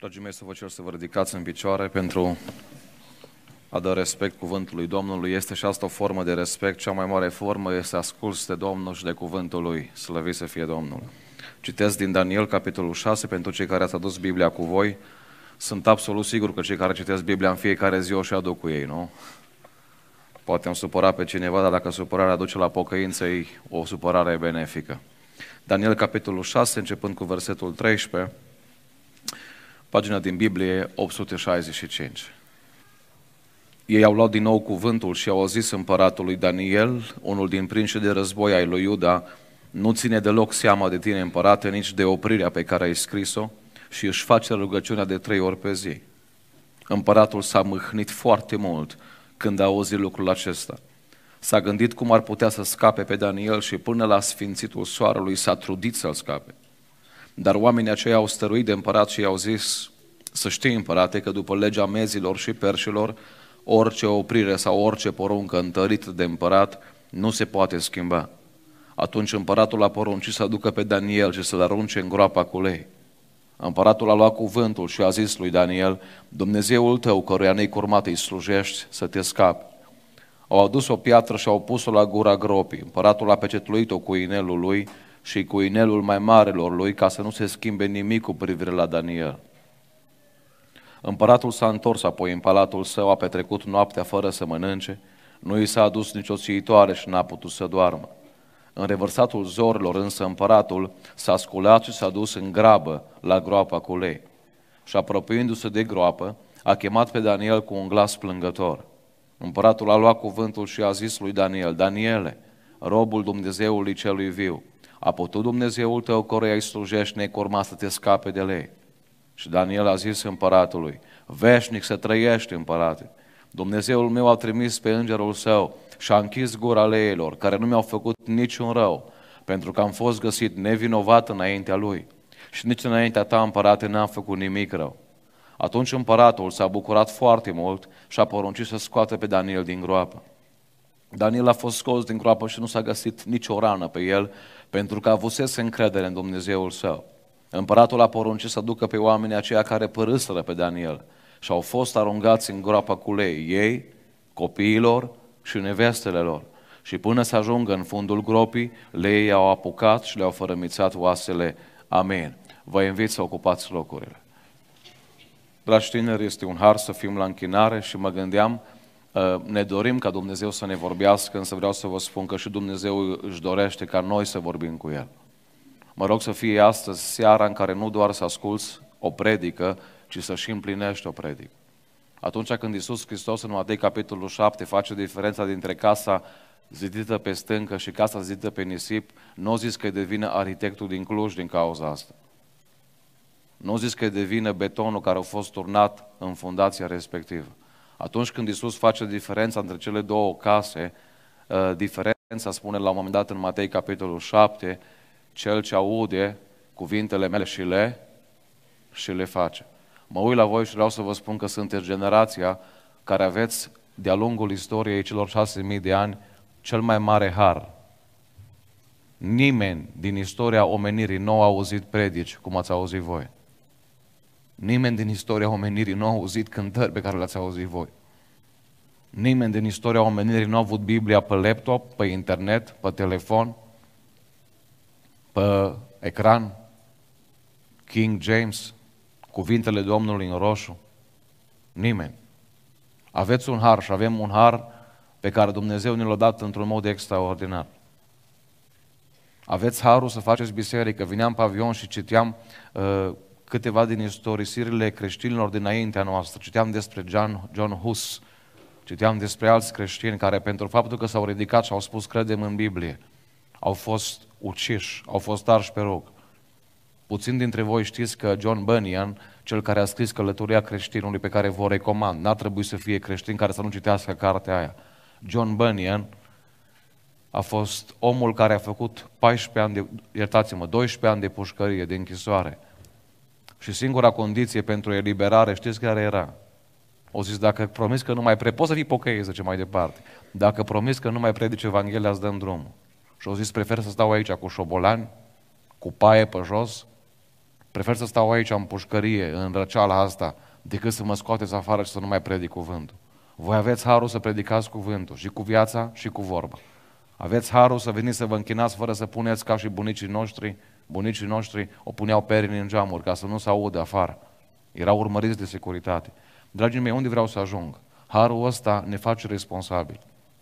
Dragii mei, să vă cer să vă ridicați în picioare pentru a da respect cuvântului Domnului. Este și asta o formă de respect. Cea mai mare formă este să asculți de Domnul și de cuvântul Lui. Slăvit să fie Domnul. Citesc din Daniel, capitolul 6, pentru cei care ați adus Biblia cu voi. Sunt absolut sigur că cei care citesc Biblia în fiecare zi o și aduc cu ei, nu? Poate am supărat pe cineva, dar dacă supărarea duce la pocăință, e o supărare benefică. Daniel, capitolul 6, începând cu versetul 13, pagina din Biblie 865. Ei au luat din nou cuvântul și au zis împăratului Daniel, unul din prinșii de război ai lui Iuda, nu ține deloc seama de tine, împărate, nici de oprirea pe care ai scris-o și își face rugăciunea de 3 ori pe zi. Împăratul s-a mâhnit foarte mult când a auzit lucrul acesta. S-a gândit cum ar putea să scape pe Daniel și până la sfințitul soarelui s-a trudit să-l scape. Dar oamenii aceia au stăruit de împărat și i-au zis: să știi, împărate, că după legea mezilor și perșilor, orice oprire sau orice poruncă întărit de împărat nu se poate schimba. Atunci împăratul a poruncit să aducă pe Daniel și să-l arunce în groapa cu lei. Împăratul a luat cuvântul și a zis lui Daniel: Dumnezeul tău, căruia necurmat îi slujești, să te scapi. Au adus o piatră și au pus-o la gura gropii. Împăratul a pecetluit-o cu inelul lui și cu inelul mai marelor lui, ca să nu se schimbe nimic cu privire la Daniel. Împăratul s-a întors apoi în palatul său, a petrecut noaptea fără să mănânce, nu i s-a adus nicio țiitoare și n-a putut să doarmă. În revărsatul zorilor însă împăratul s-a sculat și s-a dus în grabă la groapa cu lei. Și apropiindu-se de groapă, a chemat pe Daniel cu un glas plângător. Împăratul a luat cuvântul și a zis lui Daniel: Daniele, robul Dumnezeului celui viu, a putut Dumnezeul tău, căruia îi slujești, necurmat, să te scape de lei? Și Daniel a zis împăratului: veșnic să trăiești, împărate. Dumnezeul meu a trimis pe îngerul său și a închis gura leilor, care nu mi-au făcut niciun rău, pentru că am fost găsit nevinovat înaintea lui. Și nici înaintea ta, împărate, n-am făcut nimic rău. Atunci împăratul s-a bucurat foarte mult și a poruncit să scoată pe Daniel din groapă. Daniel a fost scos din groapă și nu s-a găsit nicio rană pe el, pentru că avusese încredere în Dumnezeul său. Împăratul a poruncit să ducă pe oamenii aceia care părâsără pe Daniel și au fost aruncați în groapa cu lei, ei, copiilor și nevestele lor. Și până să ajungă în fundul gropii, leii au apucat și le-au fărămițat oasele. Amin. Vă invit să ocupați locurile. Dragi tineri, este un har să fim la închinare și mă gândeam, ne dorim ca Dumnezeu să ne vorbească, însă vreau să vă spun că și Dumnezeu își dorește ca noi să vorbim cu El. Mă rog să fie astăzi seara în care nu doar să asculți o predică, ci să și împlinești o predică. Atunci când Iisus Hristos în Matei capitolul 7 face diferența dintre casa zidită pe stâncă și casa zidită pe nisip, nu o zis că devine arhitectul din Cluj din cauza asta. Nu o zis că devine betonul care a fost turnat în fundația respectivă. Atunci când Iisus face diferența între cele două case, diferența spune la un moment dat în Matei capitolul 7, cel ce aude cuvintele mele și le face. Mă uit la voi și vreau să vă spun că sunteți generația care aveți de-a lungul istoriei celor 6.000 de ani cel mai mare har. Nimeni din istoria omenirii nu a auzit predici cum ați auzit voi. Nimeni din istoria omenirii nu a auzit cântări pe care le-ați auzit voi. Nimeni din istoria omenirii nu a avut Biblia pe laptop, pe internet, pe telefon, pe ecran, King James, cuvintele Domnului în roșu. Nimeni. Aveți un har și avem un har pe care Dumnezeu ne l-a dat într-un mod extraordinar. Aveți harul să faceți biserică. Vineam pe avion și citeam câteva din istorisirile creștinilor dinaintea noastră. Citeam despre John Hus, citeam despre alți creștini care pentru faptul că s-au ridicat și au spus credem în Biblie, au fost uciși, au fost arși pe rug. Puțin dintre voi știți că John Bunyan, cel care a scris Călătoria creștinului pe care vă recomand, n-ar trebui să fie creștin care să nu citească cartea aia. John Bunyan a fost omul care a făcut 12 ani de pușcărie, de închisoare. Și singura condiție pentru eliberare, știți care era? O zis, dacă promis că nu mai poți să fii pocăit, zice mai departe. Dacă promis că nu mai predici Evanghelia, îți dăm drumul. Și o zis, prefer să stau aici cu șobolani, cu paie pe jos, Prefer să stau aici în pușcărie, în răceala asta, decât să mă scoateți afară și să nu mai predic cuvântul. Voi aveți harul să predicați cuvântul, și cu viața și cu vorba. Aveți harul să veniți să vă închinați fără să puneți ca și bunicii noștri o puneau perini în geamuri ca să nu se audă afară. Erau urmăriți de securitate. Dragii mei, unde vreau să ajung? Harul ăsta ne face responsabili.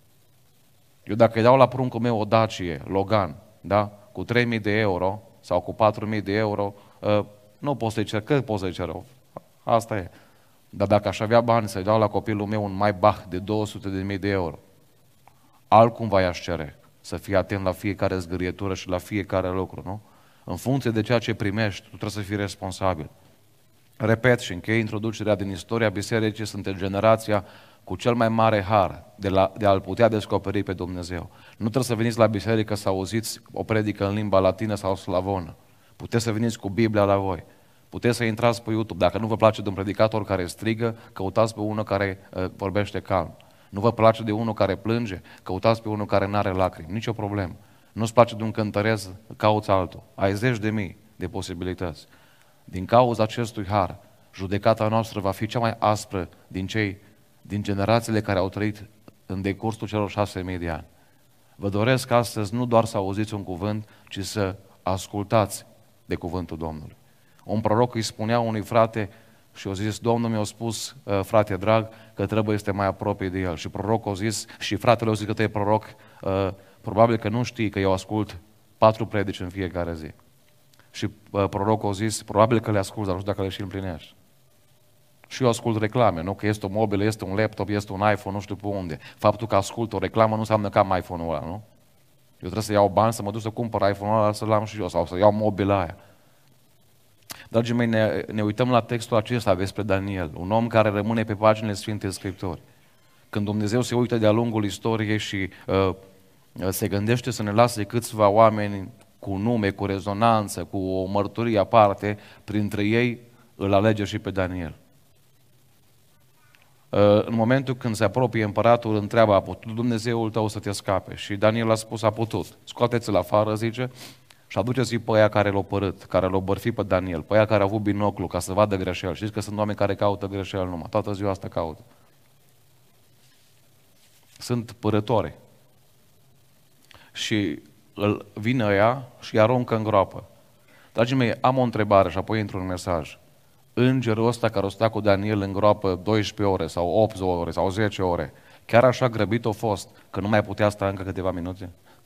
Eu dacă îi dau la pruncul meu o Dacie, Logan, da? Cu 3.000 de euro sau cu 4.000 de euro, nu pot să-i cer, cât pot să-i cer? Asta e. Dar dacă aș avea bani să-i dau la copilul meu un Maybach de 200.000 de euro, altcumva i-aș cere să fii atent la fiecare zgârietură și la fiecare lucru, nu? În funcție de ceea ce primești, tu trebuie să fii responsabil. Repet și închei introducerea din istoria bisericii, suntem generația cu cel mai mare har de a-L putea descoperi pe Dumnezeu. Nu trebuie să veniți la biserică să auziți o predică în limba latină sau slavonă. Puteți să veniți cu Biblia la voi. Puteți să intrați pe YouTube. Dacă nu vă place de un predicator care strigă, căutați pe unul care vorbește calm. Nu vă place de unul care plânge, căutați pe unul care nu are lacrimi. Nicio problemă. Nu-ți place de un cântărez, cauți altul. Ai zeci de mii de posibilități. Din cauza acestui har, judecata noastră va fi cea mai aspră din generațiile care au trăit în decursul celor 6.000 de ani. Vă doresc astăzi nu doar să auziți un cuvânt, ci să ascultați de cuvântul Domnului. Un proroc îi spunea unui frate și a zis, Domnul mi-a spus, frate drag, că trebuie să te mai apropii de el. Și prorocul a zis, și fratele a zis că tu e proroc, probabil că nu știi că eu ascult 4 predici în fiecare zi. Și prorocul a zis, probabil că le ascult, dar nu știu dacă le și împlinești. Și eu ascult reclame, nu? Că este o mobilă, este un laptop, este un iPhone, nu știu pe unde. Faptul că ascult o reclamă nu înseamnă că am iPhone-ul ăla, nu? Eu trebuie să iau bani, să mă duc să cumpăr iPhone-ul ăla, să-l am și eu, sau să iau mobila aia. Dragii mei, ne uităm la textul acesta despre Daniel, un om care rămâne pe paginile Sfintei Scripturi. Când Dumnezeu se uită de-a lungul istoriei și se gândește să ne lase câțiva oameni cu nume, cu rezonanță, cu o mărturie aparte, printre ei îl alege și pe Daniel. În momentul când se apropie împăratul, îl întreabă, a putut Dumnezeul tău să te scape? Și Daniel a spus, a putut. Scoateți-l afară, zice, și aduceți-i pe aia care l-au părât, care l-au bărfit pe Daniel, pe aia care au avut binoclu ca să vadă greșeli. Știți că sunt oameni care caută greșeli numai, toată ziua asta caută. Sunt părători. Și vine ăia și îi aruncă în groapă. Dragii mei, am o întrebare și apoi intru în mesaj. Îngerul ăsta care o sta cu Daniel în groapă 12 ore sau 8 ore sau 10 ore, chiar așa grăbit a fost că nu mai putea sta încă câteva minute?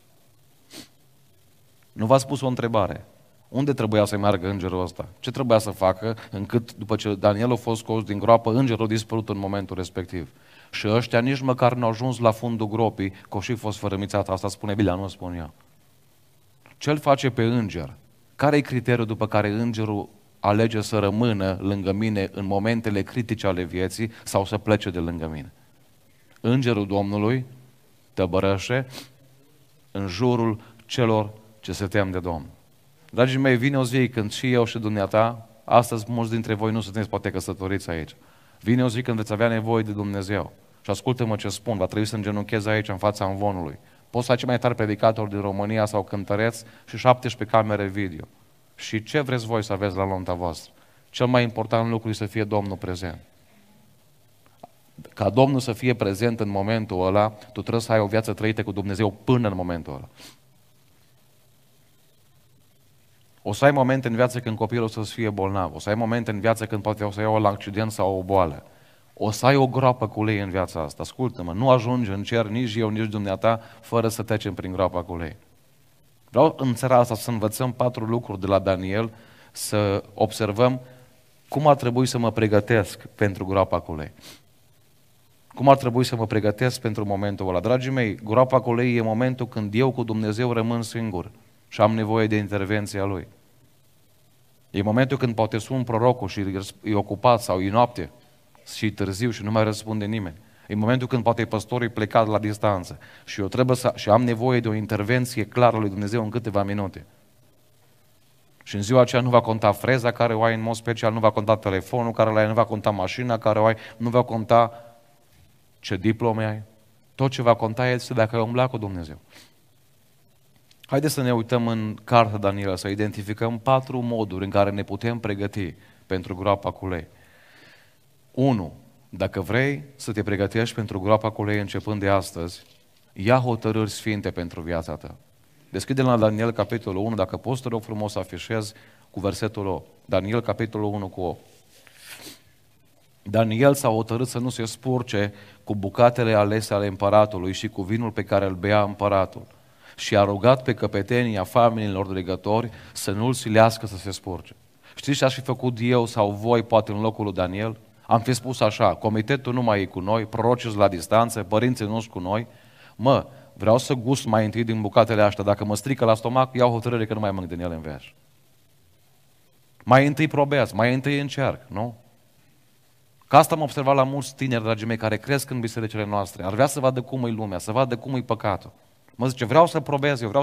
Nu v-a spus o întrebare. Unde trebuia să meargă îngerul ăsta? Ce trebuia să facă încât după ce Daniel a fost scos din groapă, îngerul a dispărut în momentul respectiv? Și ăștia nici măcar nu au ajuns la fundul gropii, că și fost fărâmițat. Asta spune Biblia, nu spun eu. Ce-l face pe înger? Care e criteriul după care îngerul alege să rămână lângă mine în momentele critice ale vieții sau să plece de lângă mine? Îngerul Domnului tăbărăște în jurul celor ce se tem de Domnul. Dragii mei, vine o zi când și eu și dumneata, astăzi mulți dintre voi nu sunteți poate căsătoriți aici, vine o zi când veți avea nevoie de Dumnezeu. Și ascultă-mă ce spun, va trebui să îngenuchezi aici în fața învonului. Poți face mai tare predicator din România sau cântăreț și 17 camere video. Și ce vreți voi să aveți la lonta voastră? Cel mai important lucru este să fie Domnul prezent. Ca Domnul să fie prezent în momentul ăla, tu trebuie să ai o viață trăită cu Dumnezeu până în momentul ăla. O să ai momente în viață când copilul să fie bolnav, o să ai momente în viață când poate o să iau la accident sau o boală. O să ai o groapă cu lei în viața asta. Ascultă-mă, nu ajungi în cer nici eu, nici dumneata, fără să trecem prin groapa cu lei. Vreau în seara asta să învățăm 4 lucruri de la Daniel, să observăm cum ar trebui să mă pregătesc pentru groapa cu lei. Cum ar trebui să mă pregătesc pentru momentul ăla. Dragii mei, groapa cu lei e momentul când eu cu Dumnezeu rămân singur și am nevoie de intervenția Lui. E momentul când poate sun prorocul și e ocupat sau e noapte și târziu și nu mai răspunde nimeni. E momentul când poate păstorul e plecat la distanță și eu trebuie și am nevoie de o intervenție clară lui Dumnezeu în câteva minute. Și în ziua aceea nu va conta freza care o ai în mod special, nu va conta telefonul care o ai, nu va conta mașina care o ai, nu va conta ce diplome ai. Tot ce va conta este dacă ai umblat cu Dumnezeu. Haideți să ne uităm în cartea Daniel, să identificăm 4 moduri în care ne putem pregăti pentru groapa cu lei. 1. Dacă vrei să te pregătești pentru groapa cu lei începând de astăzi, ia hotărâri sfinte pentru viața ta. Deschide la Daniel, capitolul 1, dacă poți, te rog frumos să afișez cu versetul 8. Daniel, capitolul 1, cu 8. Daniel s-a hotărât să nu se spurce cu bucatele alese ale împăratului și cu vinul pe care îl bea împăratul. Și a rugat pe căpetenia familiilor dregători să nu-l silească să se spurce. Știți ce aș fi făcut eu sau voi, poate în locul lui Daniel? Am fi spus așa: comitetul nu mai e cu noi, prorocii la distanță, părinții nu sunt cu noi. Vreau să gust mai întâi din bucatele astea. Dacă mă strică la stomac, iau hotărâre că nu mai mănânc din ele în veaș. Mai întâi probeați, mai întâi încerc, nu? Că asta am observat la mulți tineri, dragii mei, care cresc în bisericile noastre. Ar vrea să vadă cum e lumea, să vadă cum e păcatul. Mă zice, vreau să probez, eu vreau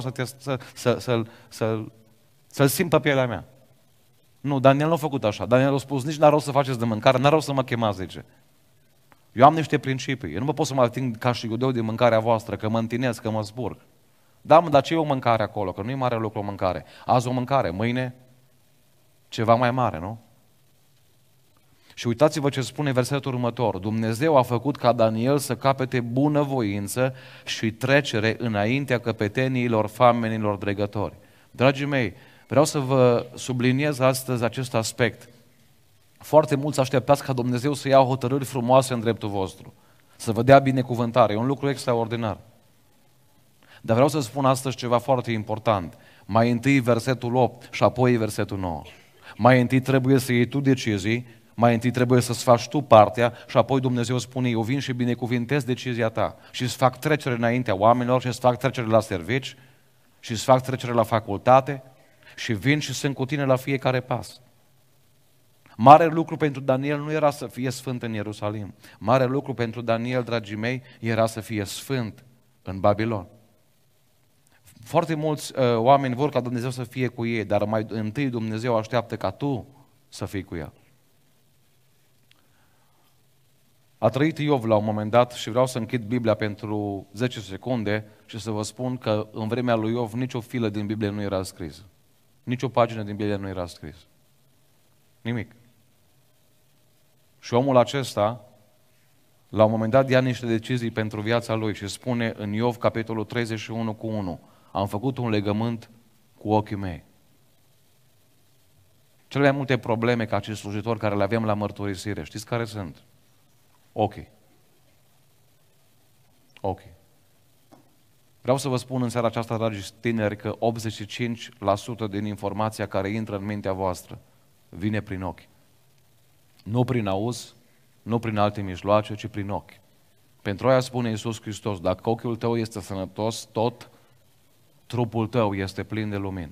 să-l simt pe pielea mea. Nu, Daniel nu a făcut așa. Daniel a spus, nici n-ar rost să faceți de mâncare, n-ar rost să mă chemați, zice. Eu am niște principii. Eu nu mă pot să mă ating ca și iudeu de mâncarea voastră, că mă întinez, că mă zburg. Da, dar ce e o mâncare acolo? Că nu e mare lucru o mâncare. Azi o mâncare, mâine ceva mai mare, nu? Și uitați-vă ce spune versetul următor. Dumnezeu a făcut ca Daniel să capete bunăvoință și trecere înaintea căpeteniilor famenilor dregători. Dragii mei, vreau să vă subliniez astăzi acest aspect. Foarte mulți așteptați ca Dumnezeu să ia hotărâri frumoase în dreptul vostru, să vă dea binecuvântare. E un lucru extraordinar. Dar vreau să spun astăzi ceva foarte important. Mai întâi versetul 8 și apoi versetul 9. Mai întâi trebuie să iei tu decizii, mai întâi trebuie să-ți faci tu partea și apoi Dumnezeu spune, eu vin și binecuvintez decizia ta și îți fac trecere înaintea oamenilor și îți fac trecere la servici și îți fac trecere la facultate și vin și sunt cu tine la fiecare pas. Mare lucru pentru Daniel nu era să fie sfânt în Ierusalim. Mare lucru pentru Daniel, dragii mei, era să fie sfânt în Babilon. Foarte mulți oameni vor ca Dumnezeu să fie cu ei, dar mai întâi Dumnezeu așteaptă ca tu să fii cu El. A trăit Iov la un moment dat și vreau să închid Biblia pentru 10 secunde și să vă spun că în vremea lui Iov nicio filă din Biblie nu era scrisă. Nicio pagină din Biblie nu era scrisă. Nimic. Și omul acesta, la un moment dat, ia niște decizii pentru viața lui și spune în Iov, capitolul 31 cu 1, am făcut un legământ cu ochii mei. Cele mai multe probleme ca acest slujitor care le avem la mărturisire, știți care sunt? Ochii. Ochii. Vreau să vă spun în seara aceasta, dragi tineri, că 85% din informația care intră în mintea voastră vine prin ochi. Nu prin auz, nu prin alte mijloace, ci prin ochi. Pentru aia spune Iisus Hristos, dacă ochiul tău este sănătos, tot trupul tău este plin de lumină.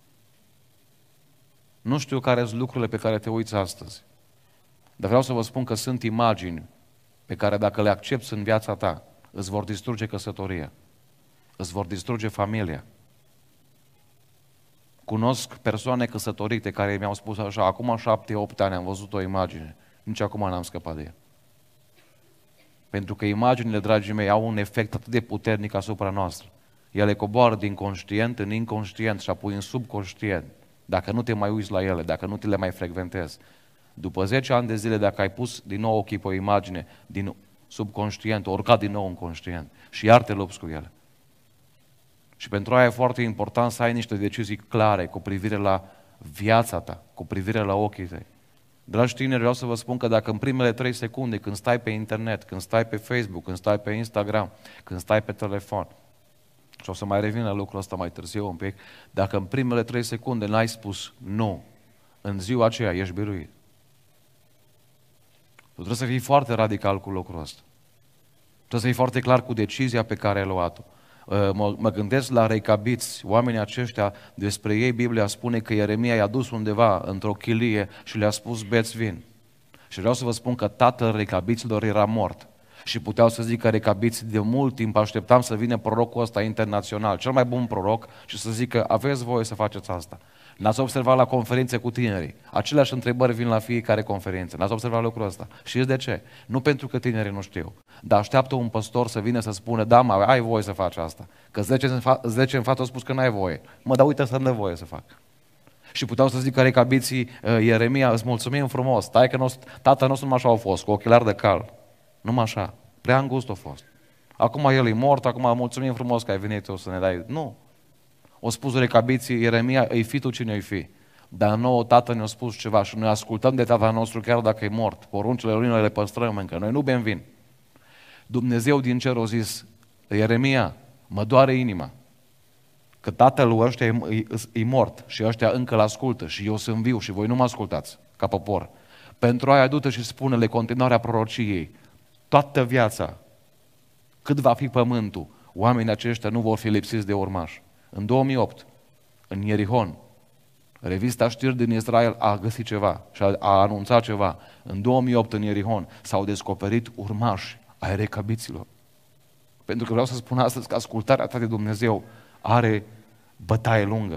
Nu știu care sunt lucrurile pe care te uiți astăzi, dar vreau să vă spun că sunt imagini pe care dacă le accepți în viața ta, îți vor distruge căsătoria, îți vor distruge familia. Cunosc persoane căsătorite care mi-au spus așa, acum 7-8 ani am văzut o imagine, nici acum n-am scăpat de ea. Pentru că imaginile, dragii mei, au un efect atât de puternic asupra noastră. Ele coboară din conștient în inconștient și apoi în subconștient. Dacă nu te mai uiți la ele, dacă nu te le mai frecventezi. După 10 ani de zile, dacă ai pus din nou ochii pe o imagine din subconștient, urcat din nou în conștient și iar te lupți cu ele. Și pentru aia e foarte important să ai niște decizii clare cu privire la viața ta, cu privire la ochii tăi. Dragi tineri, vreau să vă spun că dacă în primele 3 secunde, când stai pe internet, când stai pe Facebook, când stai pe Instagram, când stai pe telefon, și o să mai revin la lucrul ăsta mai târziu un pic, dacă în primele 3 secunde n-ai spus nu, în ziua aceea ești biruit. Tu trebuie să fii foarte radical cu lucrul ăsta. Trebuie să fii foarte clar cu decizia pe care ai luat-o. Mă gândesc la recabiți, oamenii aceștia, despre ei Biblia spune că Ieremia i-a dus undeva într-o chilie și le-a spus beți vin. Și vreau să vă spun că tatăl recabiților era mort. Și puteau să zică recabiți, de mult timp așteptam să vină prorocul ăsta internațional, cel mai bun proroc, și să zică aveți voie să faceți asta. N-ați observat la conferințe cu tinerii? Aceleași întrebări vin la fiecare conferință. N-ați observat lucrul ăsta? Știți de ce? Nu pentru că tinerii nu știu, dar așteaptă un păstor să vină să spună, da, mă, ai voie să faci asta. Că 10 în față au spus că n-ai voie. Mă, dar uite să-mi dă voie să fac. Și puteau să zică recabiții, Ieremia, îți mulțumim frumos, tatăl nostru numai așa au fost, cu ochelari de cal. Numai așa, prea îngust a fost. Acum el e mort, acum mulțumim frumos că ai venit o să ne dai. Nu. O spus recabiții, Ieremia, îi fi tu cine îi fi. Dar nouă tată ne-a spus ceva și noi ascultăm de tata nostru chiar dacă e mort. Poruncile lui noi le păstrăm încă, noi nu bem vin. Dumnezeu din cer a zis, Ieremia, mă doare inima. Că tatăl ăștia e mort și ăștia încă l-ascultă și eu sunt viu și voi nu mă ascultați ca popor. Pentru aia du-te și spune-le continuarea prorociei. Toată viața, cât va fi pământul, oamenii aceștia nu vor fi lipsiți de urmași. În 2008, în Ierihon, revista Știri din Israel a găsit ceva și a anunțat ceva. În 2008, în Ierihon, s-au descoperit urmași ai recabiților. Pentru că vreau să spun astăzi că ascultarea ta de Dumnezeu are bătaie lungă.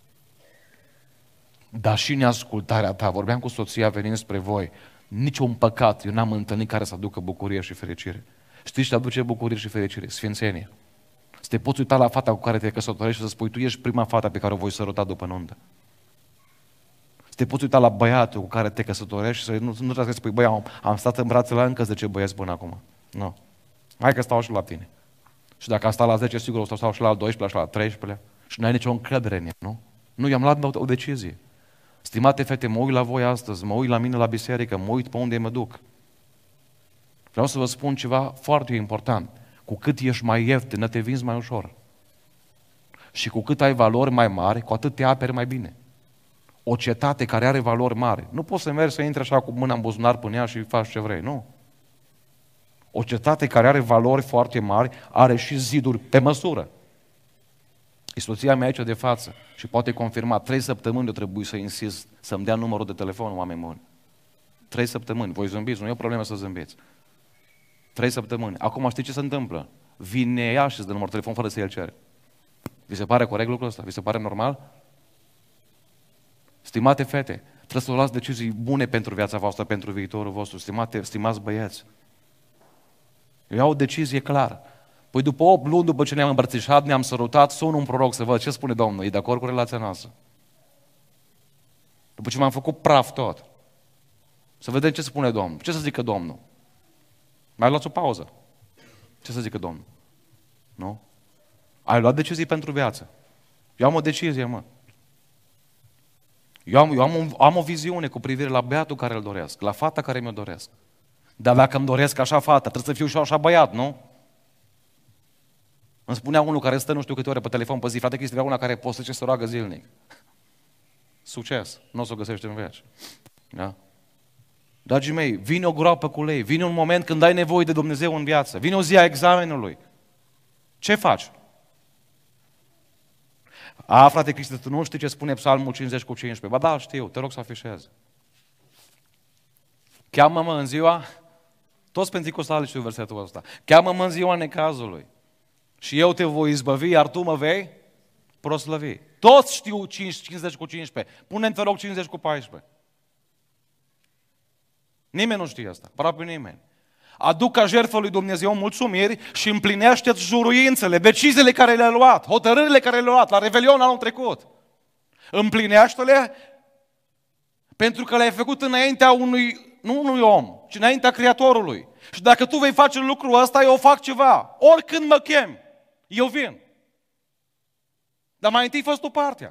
Dar și neascultarea ta, vorbeam cu soția venind spre voi, niciun păcat eu n-am întâlnit care să aducă bucurie și fericire. Știți ce aduce bucurie și fericire? Sfințenie. Să te poți uita la fata cu care te căsătorești și să spui, tu ești prima fată pe care o voi săruta după nuntă. Să te poți uita la băiatul cu care te căsătorești și să nu trebuie să spui, băi, am stat în brațele la încă 10 băieți până acum. Nu. Hai că stau și la tine. Și dacă am stat la 10, sigur o stau și la al 12-lea și la al 13-lea. Și n-ai nicio încredere în ea, nu? Nu, i-am luat o decizie. Stimate fete, mă uit la voi astăzi, mă uit la mine la biserică, mă uit pe unde mă duc. Vreau să vă spun ceva foarte important. Cu cât ești mai ieftin, te vinzi mai ușor. Și cu cât ai valori mai mari, cu atât te aperi mai bine. O cetate care are valori mari. Nu poți să mergi să intri așa cu mâna în buzunar până ea și faci ce vrei, nu. O cetate care are valori foarte mari are și ziduri pe măsură. E soția mea aici de față și poate confirma, 3 săptămâni eu trebuie să insist să-mi dea numărul de telefon, oameni buni. 3 săptămâni, voi zâmbiți, nu e o problemă să zâmbiți. 3 săptămâni. Acum știți ce se întâmplă? Vine ea și îți dă numărul de telefon fără să el cere. Vi se pare corect lucrul ăsta? Vi se pare normal? Stimate fete, trebuie să luați decizii bune pentru viața voastră, pentru viitorul vostru. Stimați băieți. Eu iau o decizie clară. Păi după 8 luni, după ce ne-am îmbrățișat, ne-am sărutat, sun un proroc să văd ce spune Domnul. E de acord cu relația noastră? După ce m-am făcut praf tot. Să vedem ce spune Domnul. Ce să zică Domnul? Mai luați o pauză. Ce să zică Domnul? Nu? Ai luat decizii pentru viață. Eu am o decizie, mă. Eu am o viziune cu privire la băiatul care îl doresc, la fata care mi-o doresc. Dar dacă îmi doresc așa fata, trebuie să fiu și așa băiat, nu? Îmi spunea unul care stă nu știu câte ore pe telefon pe zi, frate Cristi, una care postește să roagă zilnic. Succes, nu o să o găsești în veci. Da? Dragii mei, vine o groapă cu lei, vine un moment când ai nevoie de Dumnezeu în viață, vine o zi a examenului. Ce faci? Frate Cristi, tu nu știi ce spune Psalmul 50:15. Ba da, știu, te rog să afișezi. Cheamă-mă în ziua, toți pentecostali știu versetul ăsta, cheamă-mă în ziua necazului și eu te voi izbăvi, iar tu mă vei proslăvi. Toți știu 50:15. Pune-mi, te rog, 50:14. Nimeni nu știe asta, aproape nimeni. Aduc ca jertfă lui Dumnezeu mulțumiri și împlinește-ți juruințele, deciziile care le-ai luat, hotărârile care le-ai luat la Revelion anul trecut. Împlinește-le pentru că le-ai făcut înaintea nu unui om, ci înaintea Creatorului. Și dacă tu vei face lucrul ăsta, eu fac ceva. Oricând mă chem, eu vin. Dar mai întâi fă-ți tu partea.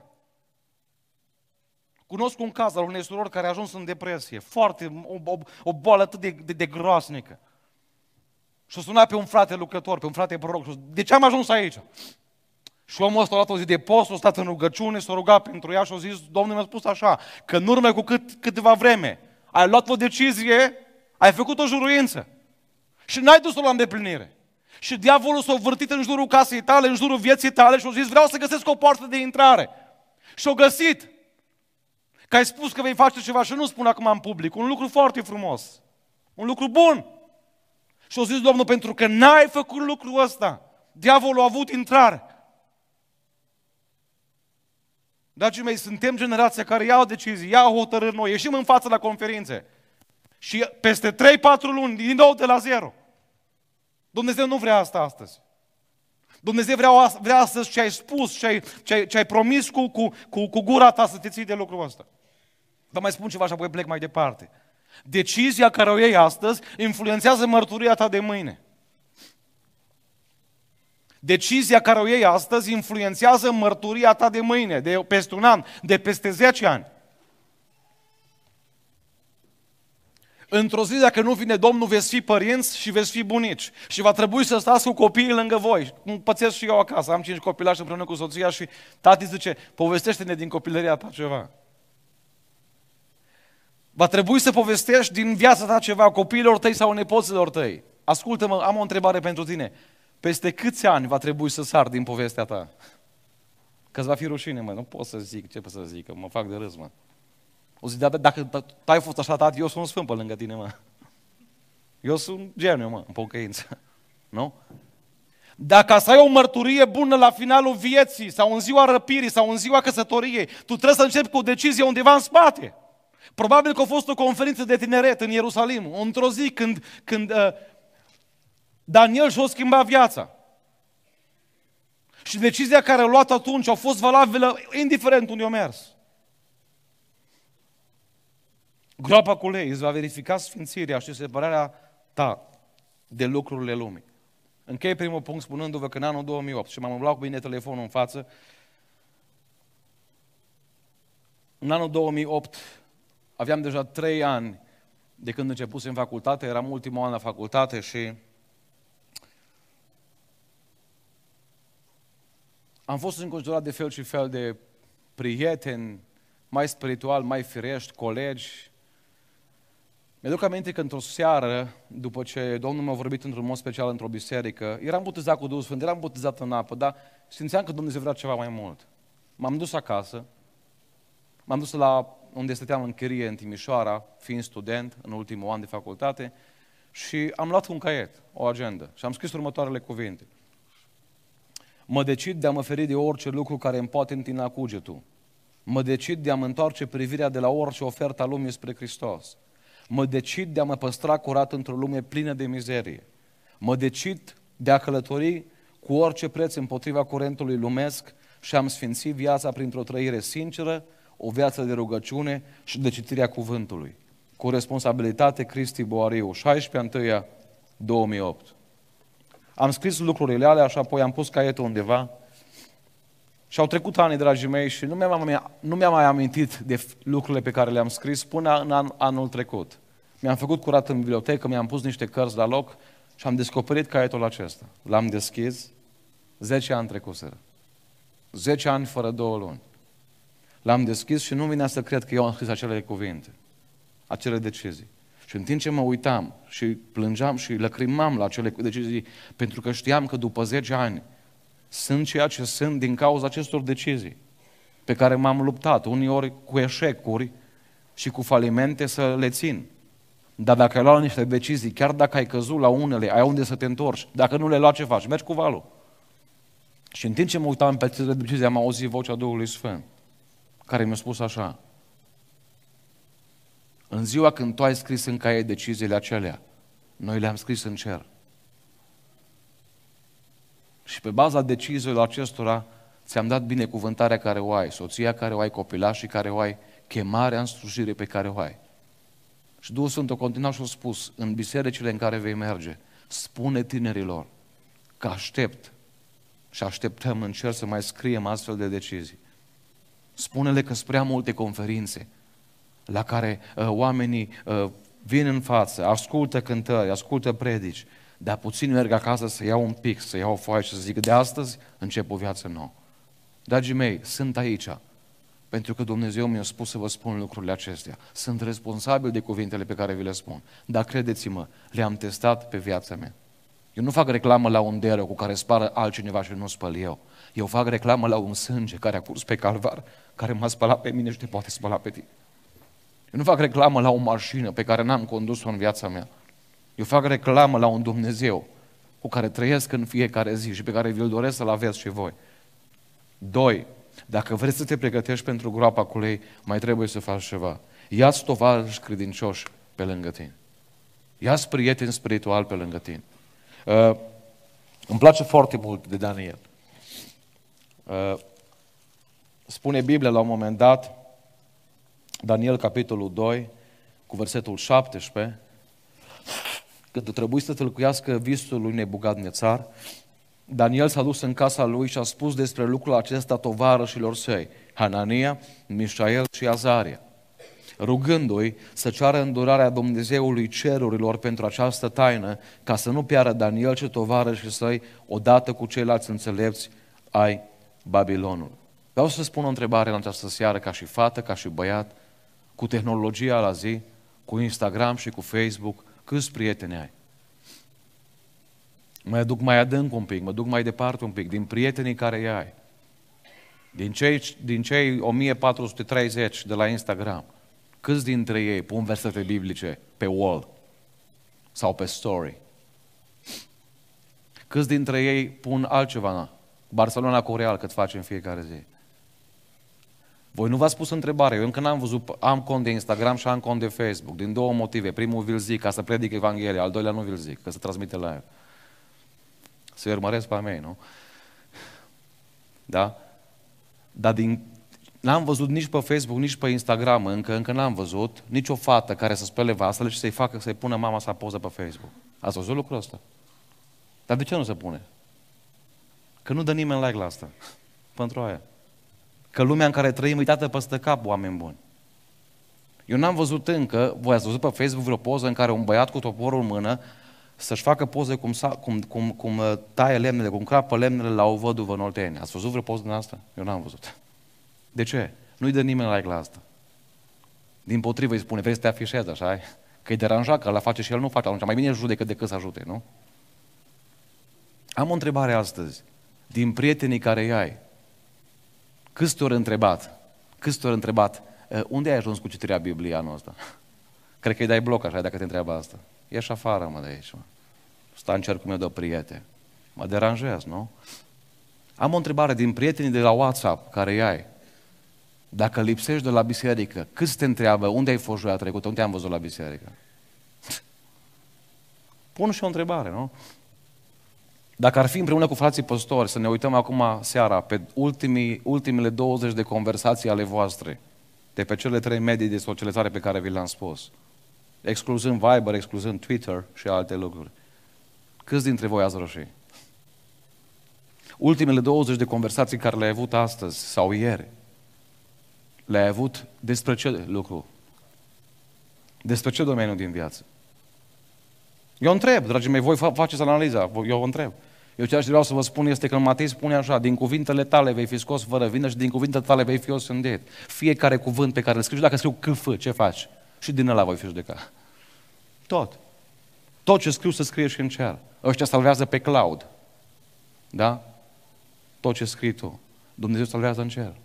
Cunosc un caz al unei surori care a ajuns în depresie, o boală atât de groasnică. Și-o suna pe un frate lucrător, pe un frate proroc. De ce am ajuns aici? Și omul ăsta a luat o zi de post, a stat în rugăciune, s-a rugat pentru ea și a zis, Domnul mi-a spus așa, că în urmă cu câteva vreme ai luat o decizie, ai făcut o juruință și n-ai dus-o la îndeplinire. Și diavolul s-a vârtit în jurul casei tale, în jurul vieții tale și a zis, vreau să găsesc o poartă de intrare. Și-o găsit. Că ai spus că vei face ceva și nu spun acum în public, un lucru foarte frumos, un lucru bun. Și-a zis Domnul, pentru că n-ai făcut lucrul ăsta, diavolul a avut intrare. Dragii mei, suntem generația care ia decizii, ia hotărâri noi, ieșim în față la conferințe și peste 3-4 luni, din nou de la zero. Dumnezeu nu vrea asta astăzi. Dumnezeu vrea astăzi ce ai spus, ce ai promis cu gura ta să te ții de lucrul ăsta. Vă mai spun ceva și apoi plec mai departe. Decizia care o iei astăzi influențează mărturia ta de mâine. Decizia care o iei astăzi influențează mărturia ta de mâine, de peste un an, de peste 10 ani. Într-o zi, dacă nu vine Domnul, veți fi părinți și veți fi bunici. Și va trebui să stați cu copiii lângă voi. Cum pățesc și eu acasă. Am 5 copilași împreună cu soția și tati zice, povestește-ne din copilăria ta ceva. Va trebui să povestești din viața ta ceva copiilor tăi sau nepoților tăi. Ascultă-mă, am o întrebare pentru tine. Peste câți ani va trebui să sar din povestea ta? Că-ți va fi rușine, mă, nu pot să zic, ce pot să zic, că mă fac de râs, mă. O zi, dacă ai fost așa, tati, eu sunt sfânt pe lângă tine, mă. Eu sunt geniu, mă, în pocăință. Nu? Dacă să ai o mărturie bună la finalul vieții, sau în ziua răpirii, sau în ziua căsătoriei, tu trebuie să începi cu o decizie undeva în spate. Probabil că a fost o conferință de tineret în Ierusalim, într-o zi când Daniel și-a schimbat viața. Și decizia care a luat atunci a fost valabilă indiferent unde a mers. Groapa cu lei îți va verifica sfințirea și separarea ta de lucrurile lumii. Închei primul punct spunându-vă că în anul 2008, și m-am umblat cu bine telefonul în față, în anul 2008 aveam deja 3 ani de când începusem facultate, eram ultimul an la facultate și am fost înconjurat de fel și fel de prieteni, mai spiritual, mai firești, colegi. Mi-aduc aminte că într-o seară, după ce Domnul m-a vorbit într-un mod special într-o biserică, eram botezat cu Duhul Sfânt, eram botezat în apă, dar simțeam că Dumnezeu vrea ceva mai mult. M-am dus acasă, m-am dus la unde stăteam în chirie în Timișoara, fiind student în ultimul an de facultate, și am luat un caiet, o agendă, și am scris următoarele cuvinte. Mă decid de a mă feri de orice lucru care îmi poate întina cugetul. Mă decid de a mă întoarce privirea de la orice ofertă a lumii spre Hristos. Mă decid de a mă păstra curat într-o lume plină de mizerie. Mă decid de a călători cu orice preț împotriva curentului lumesc și am sfințit viața printr-o trăire sinceră, o viață de rugăciune și de citirea cuvântului. Cu responsabilitate, Cristi Boariu, 16/1/2008. Am scris lucrurile alea și apoi am pus caietul undeva și au trecut ani, dragii mei, și nu mi-am mai amintit de lucrurile pe care le-am scris până în anul trecut. Mi-am făcut curat în bibliotecă, mi-am pus niște cărți la loc și am descoperit caietul acesta. L-am deschis, 10 ani trecuseră. 10 ani fără 2 luni. L-am deschis și nu vinea să cred că eu am scris acele cuvinte, acele decizii. Și în timp ce mă uitam și plângeam și lăcrimam la acele decizii, pentru că știam că după 10 ani sunt ceea ce sunt din cauza acestor decizii pe care m-am luptat, uneori cu eșecuri și cu falimente să le țin. Dar dacă ai luat niște decizii, chiar dacă ai căzut la unele, ai unde să te întorci. Dacă nu le lua, ce faci? Mergi cu valul. Și în timp ce mă uitam pe aceste decizii, am auzit vocea Duhului Sfânt, care mi-a spus așa: în ziua când tu ai scris în caiet deciziile acelea, noi le-am scris în cer. Și pe baza deciziilor acestora ți-am dat binecuvântarea care o ai, soția care o ai, copilașii care o ai, chemarea în slujire pe care o ai. Și Duhul Sfânt a continuat și a spus, în bisericile în care vei merge, spune tinerilor că aștept și așteptăm în cer să mai scriem astfel de decizii. Spune-le că sunt prea multe conferințe la care oamenii vin în față, ascultă cântări, ascultă predici, dar puțin merg acasă să iau un pic, să iau o foaie și să zic, de astăzi încep o viață nouă. Dragii mei, sunt aici, pentru că Dumnezeu mi-a spus să vă spun lucrurile acestea. Sunt responsabil de cuvintele pe care vi le spun, dar credeți-mă, le-am testat pe viața mea. Eu nu fac reclamă la un deră cu care spală altcineva și nu spăl eu. Eu fac reclamă la un sânge care a curs pe calvar, care m-a spălat pe mine și te poate spăla pe tine. Eu nu fac reclamă la o mașină pe care n-am condus-o în viața mea. Eu fac reclamă la un Dumnezeu cu care trăiesc în fiecare zi și pe care vi-l doresc să-l aveți și voi. 2. Dacă vrei să te pregătești pentru groapa cu lei, mai trebuie să faci ceva. Ia-ți tovarăși credincioși pe lângă tine. Ia-ți prieteni spiritual pe lângă tine. Îmi place foarte mult de Daniel. Spune Biblia la un moment dat, Daniel capitolul 2, cu versetul 17, când trebuie să tălcuiască visul lui Nebucadnețar, Daniel s-a dus în casa lui și a spus despre lucrul acesta tovarășilor săi, Hanania, Mișael și Azaria, rugându-i să ceară îndurarea Dumnezeului cerurilor pentru această taină, ca să nu piară Daniel și tovarășii săi odată cu ceilalți înțelepți ai Babilonului. Vreau să spun o întrebare în această seară, ca și fată, ca și băiat, cu tehnologia la zi, cu Instagram și cu Facebook, câți prieteni ai? Mă duc mai adânc un pic, mă duc mai departe un pic, din prietenii care îi ai. Din cei 1430 de la Instagram, câți dintre ei pun versete biblice pe wall sau pe story? Câți dintre ei pun altceva? Barcelona cu Real, cât face în fiecare zi. Voi nu v-ați pus întrebare, eu încă n-am văzut, am cont de Instagram și am cont de Facebook, din două motive. Primul vi-l zic, ca să predic Evanghelia, al doilea nu vi-l zic, că se transmite la el. Să-i urmăresc pe a mei, nu? Da? Dar n-am văzut nici pe Facebook, nici pe Instagram, încă n-am văzut nicio fată care să spele vasele și să-i pună mama sa poză pe Facebook. Ați văzut lucrul ăsta? Dar de ce nu se pune? Că nu dă nimeni like la asta. Pentru aia. Că lumea în care trăim, uitată peste cap, oameni buni. Eu n-am văzut încă, voi ați văzut pe Facebook vreo poză în care un băiat cu toporul în mână să-și facă poze cum taie lemnele, cum crapă lemnele la o văduvă în Oltenia. Ați văzut vreo poză din asta? Eu n-am văzut. De ce? Nu-i dă nimeni like la asta. Dimpotrivă îi spune, vrei să te afișezi, așa? Că-i deranjat, că ăla face și el nu face, atunci mai bine judecă decât să ajute, nu? Am o întrebare astăzi. Din prietenii care îi ai, câți te-au întrebat, unde ai ajuns cu citirea Bibliei anul ăsta? Cred că îi dai bloc așa dacă te întreabă asta. Ieși afară, mă, de aici, mă. Sta în cercul meu de prieteni. Mă deranjez, nu? Am o întrebare din prietenii de la WhatsApp care îi ai. Dacă lipsești de la biserică, câți te întreabă unde ai fost joia trecută, unde am văzut la biserică? Pun și o întrebare, nu? Dacă ar fi împreună cu frații păstori să ne uităm acum seara pe ultimele 20 de conversații ale voastre, de pe cele 3 medii de socializare pe care vi le-am spus, excluzând Viber, excluzând Twitter și alte lucruri, câți dintre voi ați roșii? Ultimele 20 de conversații care le-ai avut astăzi sau ieri, le-ai avut despre ce lucru? Despre ce domeniu din viață? Eu întreb, dragii mei, voi faceți analiza, eu întreb. Eu ceea ce vreau să vă spun este că în Matei spune așa, din cuvintele tale vei fi scos fără vină și din cuvintele tale vei fi osândit. Fiecare cuvânt pe care îl scrii, și dacă scriu câf, ce faci? Și din ăla voi fi judecat. Tot. Tot ce scriu să scrie și în cer. Ăștia salvează pe cloud. Da? Tot ce scrii tu. Dumnezeu salvează în cer.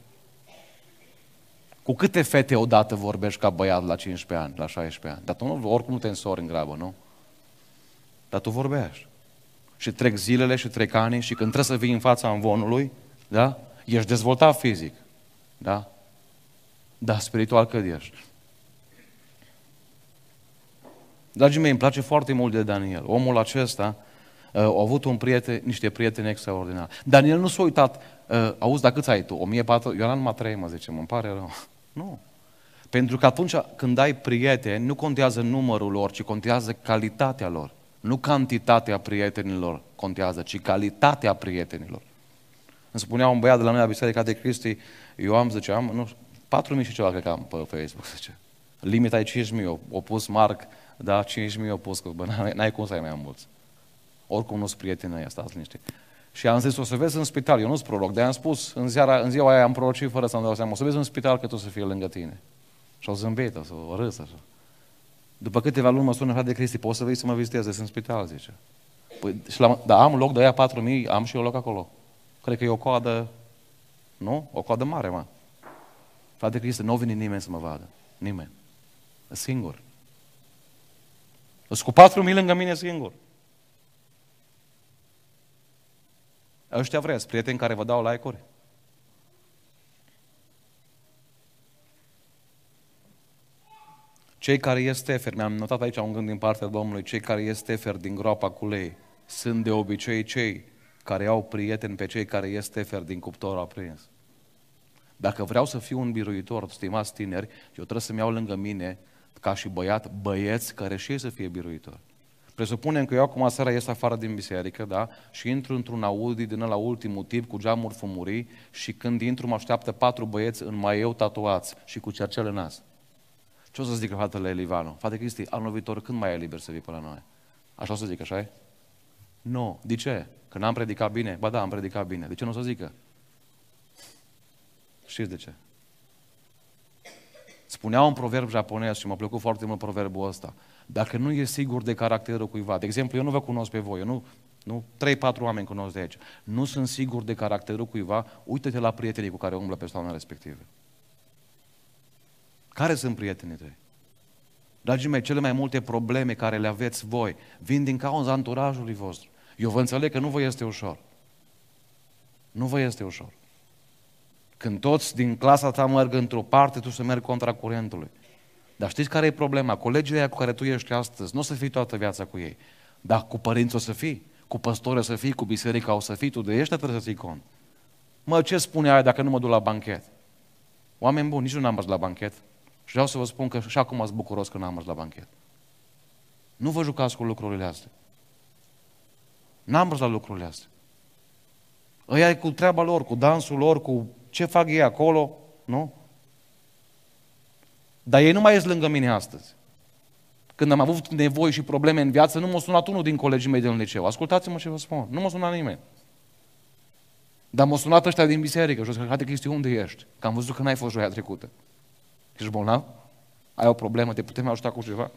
Cu câte fete odată vorbești ca băiat la 15 ani, la 16 ani? Dar tu oricum nu te însori în grabă, nu? Dar tu vorbești. Și trec zilele și trec ani și când trebuie să vii în fața învonului, da? Ești dezvoltat fizic. Da? Dar spiritual cât ești? Dragii mei, îmi place foarte mult de Daniel. Omul acesta a avut niște prieteni extraordinari. Daniel nu s-a uitat, auzi, dar câți ai tu? 1400? Eu am numai 3, mă zice, îmi pare rău. Nu. Pentru că atunci când ai prieteni, nu contează numărul lor, ci contează calitatea lor. Nu cantitatea prietenilor contează, ci calitatea prietenilor. Îmi spunea un băiat de la noi la Biserica de Cristi, eu am, zice, nu, 4.000 și ceva cred că am pe Facebook, zice. Limita e 5.000, o pus Marc, da, 5.000 o pus, că n-ai cum să ai mai mulți. Oricum nu-s prieteni ăia, stați liniștit. Și am zis, o să vezi în spital, eu nu-s proroc, de-aia am spus, în ziua aia am prorocit fără să-mi dau seama, o să vezi în spital că tu să fie lângă tine. Și au zâmbit, o râs așa. După câteva luni mă sună de Cristi, poți să vii să mă vizitezi, sunt în spital, zice. Păi, dar am loc de aia 4.000, am și eu loc acolo. Cred că e o coadă, nu? O coadă mare, mă. Frate Cristi, nu vine nimeni să mă vadă. Nimeni. E singur. Sunt cu 4.000 lângă mine singur. Ăștia vreți, prieteni care vă dau like-uri? Cei care ies teferi, mi-am notat aici un gând din partea Domnului, cei care ies teferi din groapa cu lei sunt de obicei cei care au prieteni pe cei care ies teferi din cuptor aprins. Dacă vreau să fiu un biruitor, stimați tineri, eu trebuie să-mi iau lângă mine, ca și băieți care și ei să fie biruitori. Presupunem că eu acum seara ies afară din biserică, da? Și intru într-un Audi din ăla ultimul tip cu geamuri fumurii și când intru mă așteaptă 4 băieți în maieu tatuați și cu cercel în nas. Ce o să zică fratele Elivanu? Frate Cristi, anul viitor când mai e liber să vii pe la noi? Așa o să zic, așa e? Nu. De ce? Că n-am predicat bine? Ba da, am predicat bine. De ce nu o să zică? Știți de ce? Spunea un proverb japonez și m-a plăcut foarte mult proverbul ăsta. Dacă nu e sigur de caracterul cuiva, de exemplu, eu nu vă cunosc pe voi, eu nu 3-4 oameni cunosc de aici, nu sunt sigur de caracterul cuiva, uită-te la prietenii cu care umblă persoana respectivă. Care sunt prietenii tăi? Dragii mei, cele mai multe probleme care le aveți voi vin din cauza anturajului vostru. Eu vă înțeleg că nu vă este ușor. Nu vă este ușor. Când toți din clasa ta merg într-o parte, tu să mergi contra curentului. Dar știți care e problema? Colegii aia cu care tu ești astăzi, nu o să fii toată viața cu ei. Dar cu părinți o să fii, cu păstori o să fii, cu biserica o să fii, tu de ăștia trebuie să ții cont. Mă, ce spune aia dacă nu mă duc la banchet? Oameni buni, nici nu am mers la banchet. Și vreau să vă spun că și acum sunt bucuros că n-am mers la banchet. Nu vă jucați cu lucrurile astea. N-am mers la lucrurile astea. Ăia e cu treaba lor, cu dansul lor, cu ce fac ei acolo, nu? Dar ei nu mai ies lângă mine astăzi. Când am avut nevoi și probleme în viață, nu m-a sunat unul din colegii mei din liceu. Ascultați-mă ce vă spun. Nu m-a sunat nimeni. Dar m-a sunat ăștia din biserică și a zis, frate Cristi, unde ești? Că am văzut că n-ai fost joia trecută. Ești bolnav? Ai o problemă? Te putem ajuta cu ceva?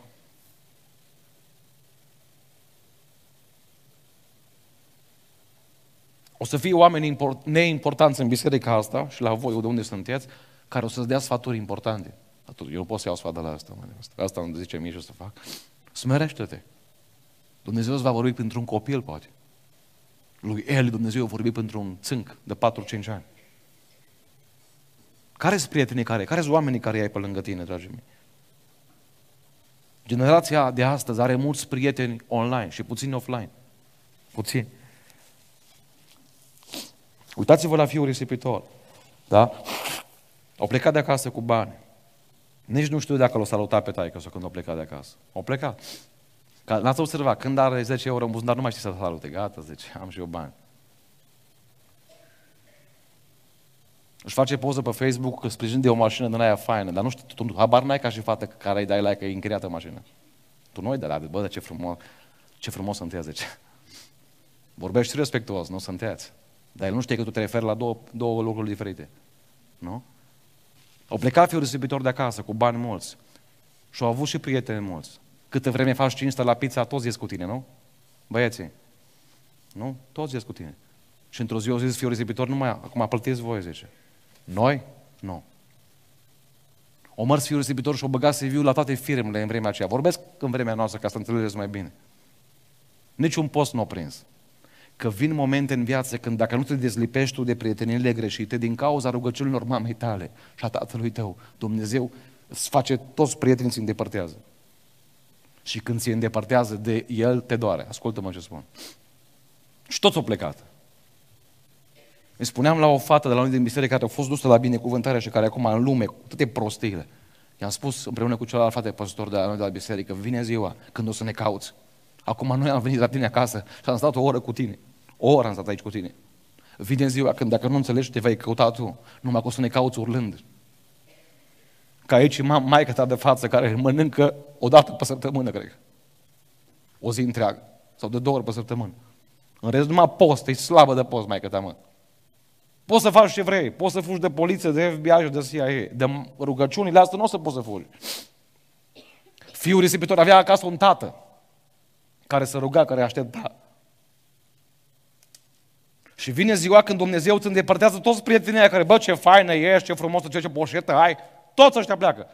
O să fie oameni neimportanți în biserica asta și la voi, de unde sunteți, care o să-ți dea sfaturi importante. Eu nu pot să iau sfat de la asta. Asta îmi zice mie și o să fac. Smerește-te. Dumnezeu îți va vorbi pentru un copil, poate. Lui Eli Dumnezeu a vorbit pentru un țânc de 4-5 ani. Care sunt prietenii care sunt oamenii care ai pe lângă tine, dragii mei? Generația de astăzi are mulți prieteni online și puțini offline. Puțini. Uitați-vă la fiul risipitor. Da? Au plecat de acasă cu bani. Nici nu știu dacă l-o salutat pe taică-s-o când au plecat de acasă. Au plecat. N-ați observat, când are 10 euro în buzunar, nu mai știi să salute. Gata, zice, am și eu bani. Își face poză pe Facebook că sprijin de o mașină din aia faină, dar nu știu, tu habar n-ai ca și fată care îi dai like că e închiriată mașina. Tu nu-i dai like, bă, ce frumos sunteți, zice. Vorbești respectuos, nu sunteți. Dar el nu știe că tu te referi la două lucruri diferite. Nu? Au plecat fiul risipitor de acasă cu bani mulți și au avut și prieteni mulți. Câtă vreme faci cinstă la pizza, toți ies cu tine, nu? Băieții. Nu? Toți ies cu tine. Și într-o zi au zis fiul risipitor, nu mai, acum plătiți voi, zice. Noi? Nu. O mers fiul risipitor și o băgat CV-ul la toate firmele în vremea aceea. Vorbesc în vremea noastră ca să înțelegeți mai bine. Niciun post nu a prins. Că vin momente în viață când dacă nu te dezlipești tu de prieteniile greșite, din cauza rugăciunilor mamei tale și a tatălui tău, Dumnezeu îți face toți prietenii ți îndepărtează. Și când ți îndepărtează de el, te doare. Ascultă-mă ce spun. Și toți au plecat. Îi spuneam la o fată de la unul din biserică care a fost dusă la binecuvântare și care acum în lume, cu toate prostiile, i-am spus împreună cu celălalt frate păstor de la noi de la biserică, vine ziua când o să ne cauți. Acum noi am venit la tine acasă și am stat o oră cu tine. O oră am stat aici cu tine. Vine ziua când dacă nu înțelegi te vei căuta tu, numai că o să ne cauți urlând. Ca aici maica ta de față care mănâncă o dată pe săptămână, cred. O zi întreagă. Sau de 2 ori pe săptămână. În rest numai post, e slabă de post, maica ta, mă. Poți să faci ce vrei, poți să fugi de poliție, de FBI și de CIA. De rugăciunile astea nu o să poți să fugi. Fiul risipitor avea acasă un tată care se ruga, care aștepta. Și vine ziua când Dumnezeu îți îndepărtează toți prietenii aia care, bă, ce faină ești, ce frumos, ce poșetă ai, toți ăștia pleacă.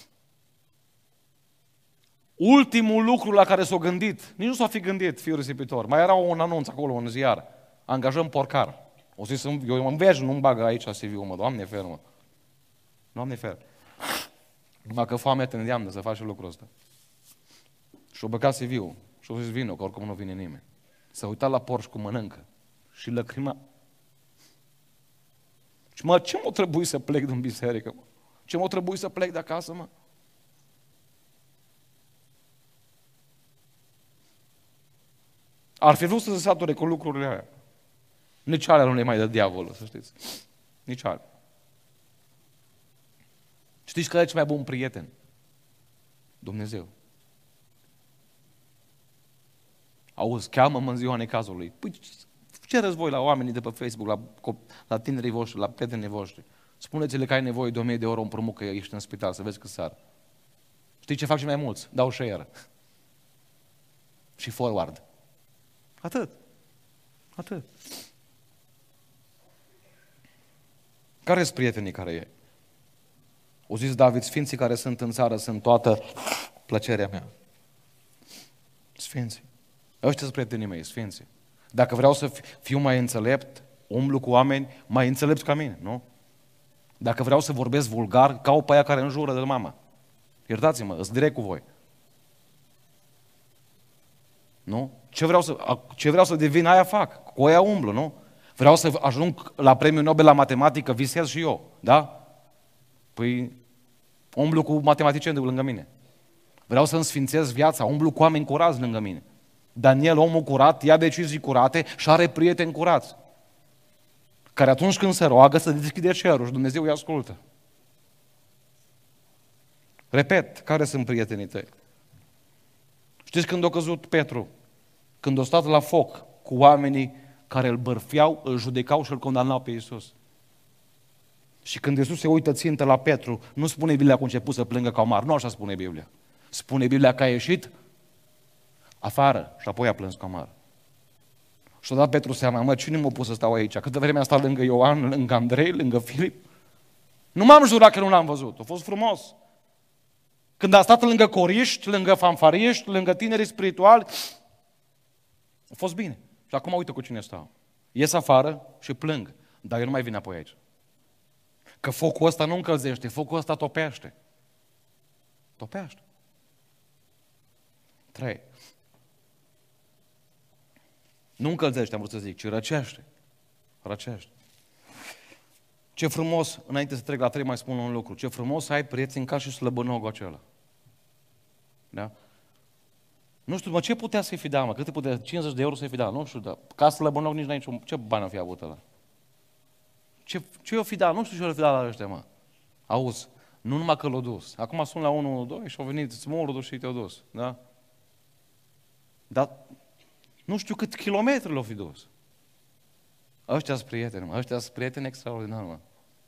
Ultimul lucru la care s-a gândit, nici nu s-a fi gândit fiul risipitor, mai era un anunț acolo în ziar, angajăm porcar. O zis, eu mă învej, nu-mi bagă aici CV-ul, mă, Doamne fer, mă. Doamne fer. Numai că foamea te îndeamnă să faci lucrul ăsta. Și-o băgat CV-ul și-o zis vină, că oricum nu vine nimeni. S-a uitat la porci cum mănâncă și lăcrima. Și mă, ce m-o trebuie să plec din biserică, mă? Ce m-o trebuie să plec de acasă, mă? Ar fi vrut să se sature cu lucrurile alea. Nici alea nu le mai dă diavolul, să știți. Nici alea. Știți care e cel mai bun prieten? Dumnezeu. Auzi, cheamă-mă în ziua necazului. Păi ce război la oamenii de pe Facebook, la tinerii voștri, la prietenii voștri? Spuneți-le că ai nevoie de 1000 de euro împrumut, că ești în spital, să vezi că sară. Știi ce fac și mai mulți? Dau share. Și forward. Atât. Atât. Care sunt prietenii care e? O zis David, sfinții care sunt în țară sunt toată plăcerea mea. Sfinții. Ăștia sunt prietenii mei, sfinții. Dacă vreau să fiu mai înțelept, umblu cu oameni mai înțelepți ca mine, nu? Dacă vreau să vorbesc vulgar, caut pe aia care înjură de mama. Iertați-mă, îs direct cu voi. Nu? Ce vreau să devin, aia fac. Cu aia umblu, nu? Vreau să ajung la premiul Nobel la matematică, visez și eu, da? Păi umblu cu matematicieni de lângă mine. Vreau să-mi sfințez viața, umblu cu oameni curați lângă mine. Daniel, omul curat, ia decizii curate și are prieteni curați. Care atunci când se roagă să deschide cerul și Dumnezeu îi ascultă. Repet, care sunt prietenii tăi? Știți când a căzut Petru? Când a stat la foc cu oamenii care îl bărfeau, îl judecau și îl condamnau pe Iisus. Și când Iisus se uită țintă la Petru, nu spune Biblia că a început să plângă ca un mar. Nu așa spune Biblia. Spune Biblia că a ieșit afară și apoi a plâns ca un mar. Și a dat Petru seama, mă, cine m-a pus să stau aici? Câtă vreme am stat lângă Ioan, lângă Andrei, lângă Filip? Nu m-am jurat că nu l-am văzut. A fost frumos. Când am stat lângă coriști, lângă fanfariști, lângă tinerii spirituali, a fost bine. Și acum uite cu cine stau. Ies afară și plâng, dar eu nu mai vin apoi aici. Că focul ăsta nu încălzește, focul ăsta topește. Topește. 3. Nu încălzește, am vrut să zic, ci răcește. Răcește. Ce frumos, înainte să trec la 3, mai spun un lucru. Ce frumos să ai prieteni ca și slăbănogul acela. Da? Nu știu, mă, ce putea să-i fi dat, mă? Câte putea? 50 de euro să-i fi dat? Nu știu, dar ca slăbănog nici n-ai niciun... Ce bani o fi avut ăla? Ce o fi dat? Nu știu ce o fi dat la ăștia, mă. Auzi, nu numai că l-a dus. Acum sun la 112 și au venit smurdu și te-au dus. Da? Dar nu știu cât kilometri l-au fi dus. Ăștia sunt prieteni, mă. Ăștia sunt prieteni extraordinari, mă.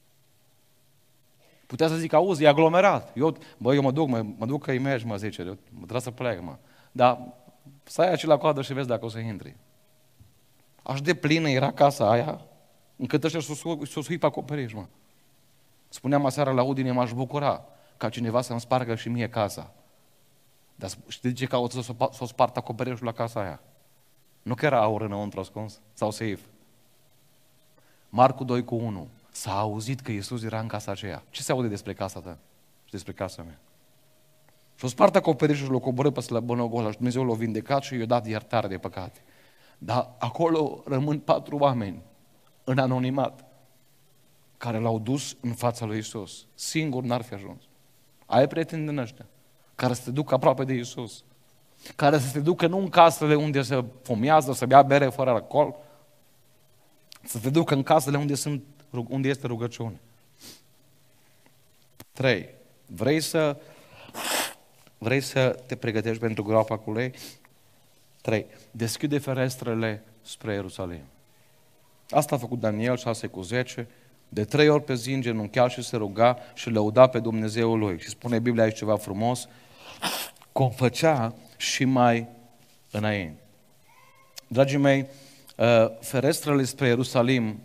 Putea să zic, auzi, e aglomerat. Eu mă duc că îi mergi, mă, zice, eu trebuie să plec, mă. Dar stai aici la coadă și vezi dacă o să intri. Aș de plină era casa aia, încât ăștia s-o sui pe acoperiș, mă. Spuneam aseară la Udine, m-aș bucura ca cineva să-mi spargă și mie casa. Dar știi ce caută să o spartă acoperișul la casa aia? Nu că era aur înăuntru ascuns sau seif. Marcu 2:1. S-a auzit că Iisus era în casa aceea. Ce se aude despre casa ta și despre casa mea? Și-o spart acoperișul și l-o coborâ pe slăbănogul ăla și Dumnezeu l-a vindecat și i-a dat iertare de păcate. Dar acolo rămân 4 oameni în anonimat care l-au dus în fața lui Iisus. Singur n-ar fi ajuns. Ai prieteni din ăștia care să te ducă aproape de Iisus, care să te ducă nu în casele unde se fumează, să bea bere fără alcool, să te ducă în casele unde este rugăciune. 3. Vrei să te pregătești pentru groapa cu lei? 3. Deschide ferestrele spre Ierusalim. Asta a făcut Daniel 6:10. De 3 ori pe zi îngenunchea și se ruga și lăuda pe Dumnezeul lui. Și spune Biblia aici ceva frumos, cum făcea și mai înainte. Dragii mei, ferestrele spre Ierusalim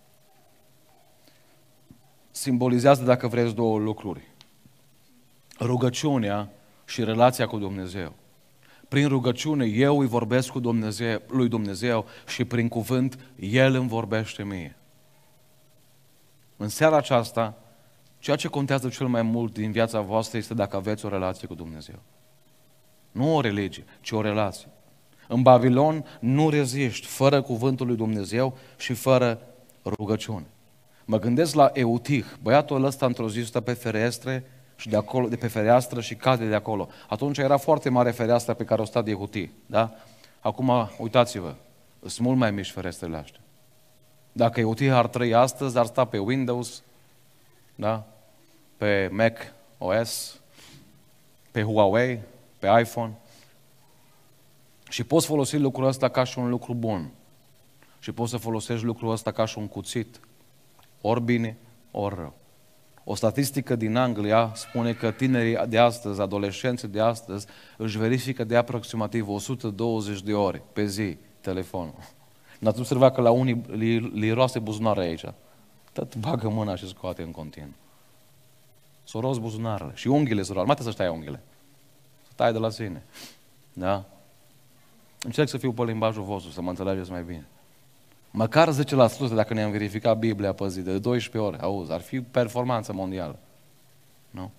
simbolizează, dacă vreți, 2 lucruri. Rugăciunea și relația cu Dumnezeu. Prin rugăciune eu îi vorbesc lui Dumnezeu și prin cuvânt El îmi vorbește mie. În seara aceasta Ceea ce contează cel mai mult din viața voastră este dacă aveți o relație cu Dumnezeu. Nu o religie, ci o relație. În Babilon nu reziști fără cuvântul lui Dumnezeu și fără rugăciune. Mă gândesc la Eutih, băiatul ăsta într-o zi stă pe ferestre și de acolo, de pe fereastră și cade de acolo. Atunci era foarte mare fereastra pe care o sta de Eutih, da? Acum, uitați-vă, sunt mult mai mici ferestrele astea. Dacă Eutih ar trăi astăzi, ar sta pe Windows, da? Pe Mac OS, pe Huawei, pe iPhone. Și poți folosi lucrul ăsta ca și un lucru bun. Și poți să folosești lucrul ăsta ca și un cuțit. Ori bine, ori rău. O statistică din Anglia spune că tinerii de astăzi, adolescenții de astăzi, își verifică de aproximativ 120 de ore pe zi telefonul. N-ați observat că la unii li roase buzunare aici. Tot bagă mâna și scoate în continuu. S-o roz buzunarele. Și unghiile se roz. Mai trebuie să stai unghiile. Să tai de la sine. Da? Încerc să fiu pe limbajul vostru, să mă înțelegeți mai bine. Măcar 10% dacă ne-am verificat Biblia pe zi, de 12 ore, auzi, ar fi performanță mondială. Nu?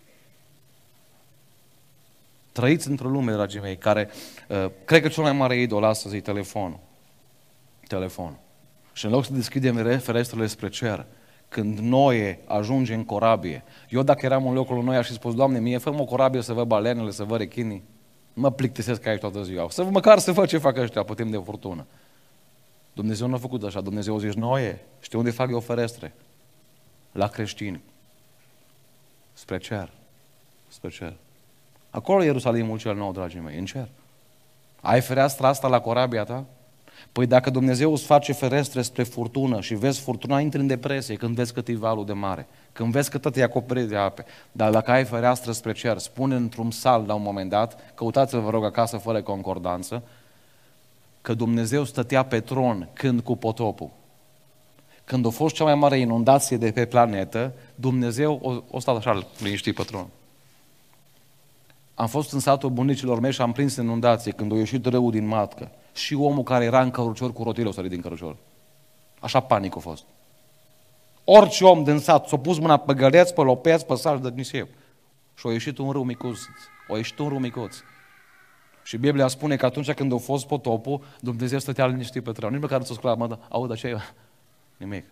Trăiți într-o lume, dragii mei, care, cred că cel mai mare idol astăzi e telefonul. Telefonul. Și în loc să deschidem ferestrele spre cer, când Noe ajunge în corabie, eu dacă eram în locul lui Noe aș fi spus, Doamne, mie fă-mă o corabie să văd balenele, să văd rechinii, nu mă plictisesc aici toată ziua. Măcar să văd ce fac ăștia pe timp de furtună. Dumnezeu nu a făcut așa. Dumnezeu a zis, Noe, știi unde fac eu ferestre? La creștini. Spre cer. Spre cer. Acolo e Ierusalimul cel nou, dragii mei, în cer. Ai fereastra asta la corabia ta? Păi dacă Dumnezeu îți face ferestre spre furtună și vezi furtuna, intri în depresie când vezi cât e valul de mare, când vezi că tot e acoperit de ape. Dar dacă ai fereastră spre cer, spune într-un psalm la un moment dat, căutați-l, vă rog, acasă fără concordanță, că Dumnezeu stătea pe tron când cu potopul. Când a fost cea mai mare inundație de pe planetă, Dumnezeu a stat așa liniștit pe tron. Am fost în satul bunicilor mei și am prins inundație când a ieșit râul din matcă. Și omul care era în cărucior cu rotile o sărit din cărucior. Așa panic a fost. Orice om din sat s-a pus mâna pe găleți, pe lopeți, pe saci de nisip. Și a ieșit un râu micuț. A ieșit un râu micuț. Și Biblia spune că atunci când a fost potopul, Dumnezeu stătea liniștit pe tron. Nici măcar nu s-a sculat, mă, aud ce nimic.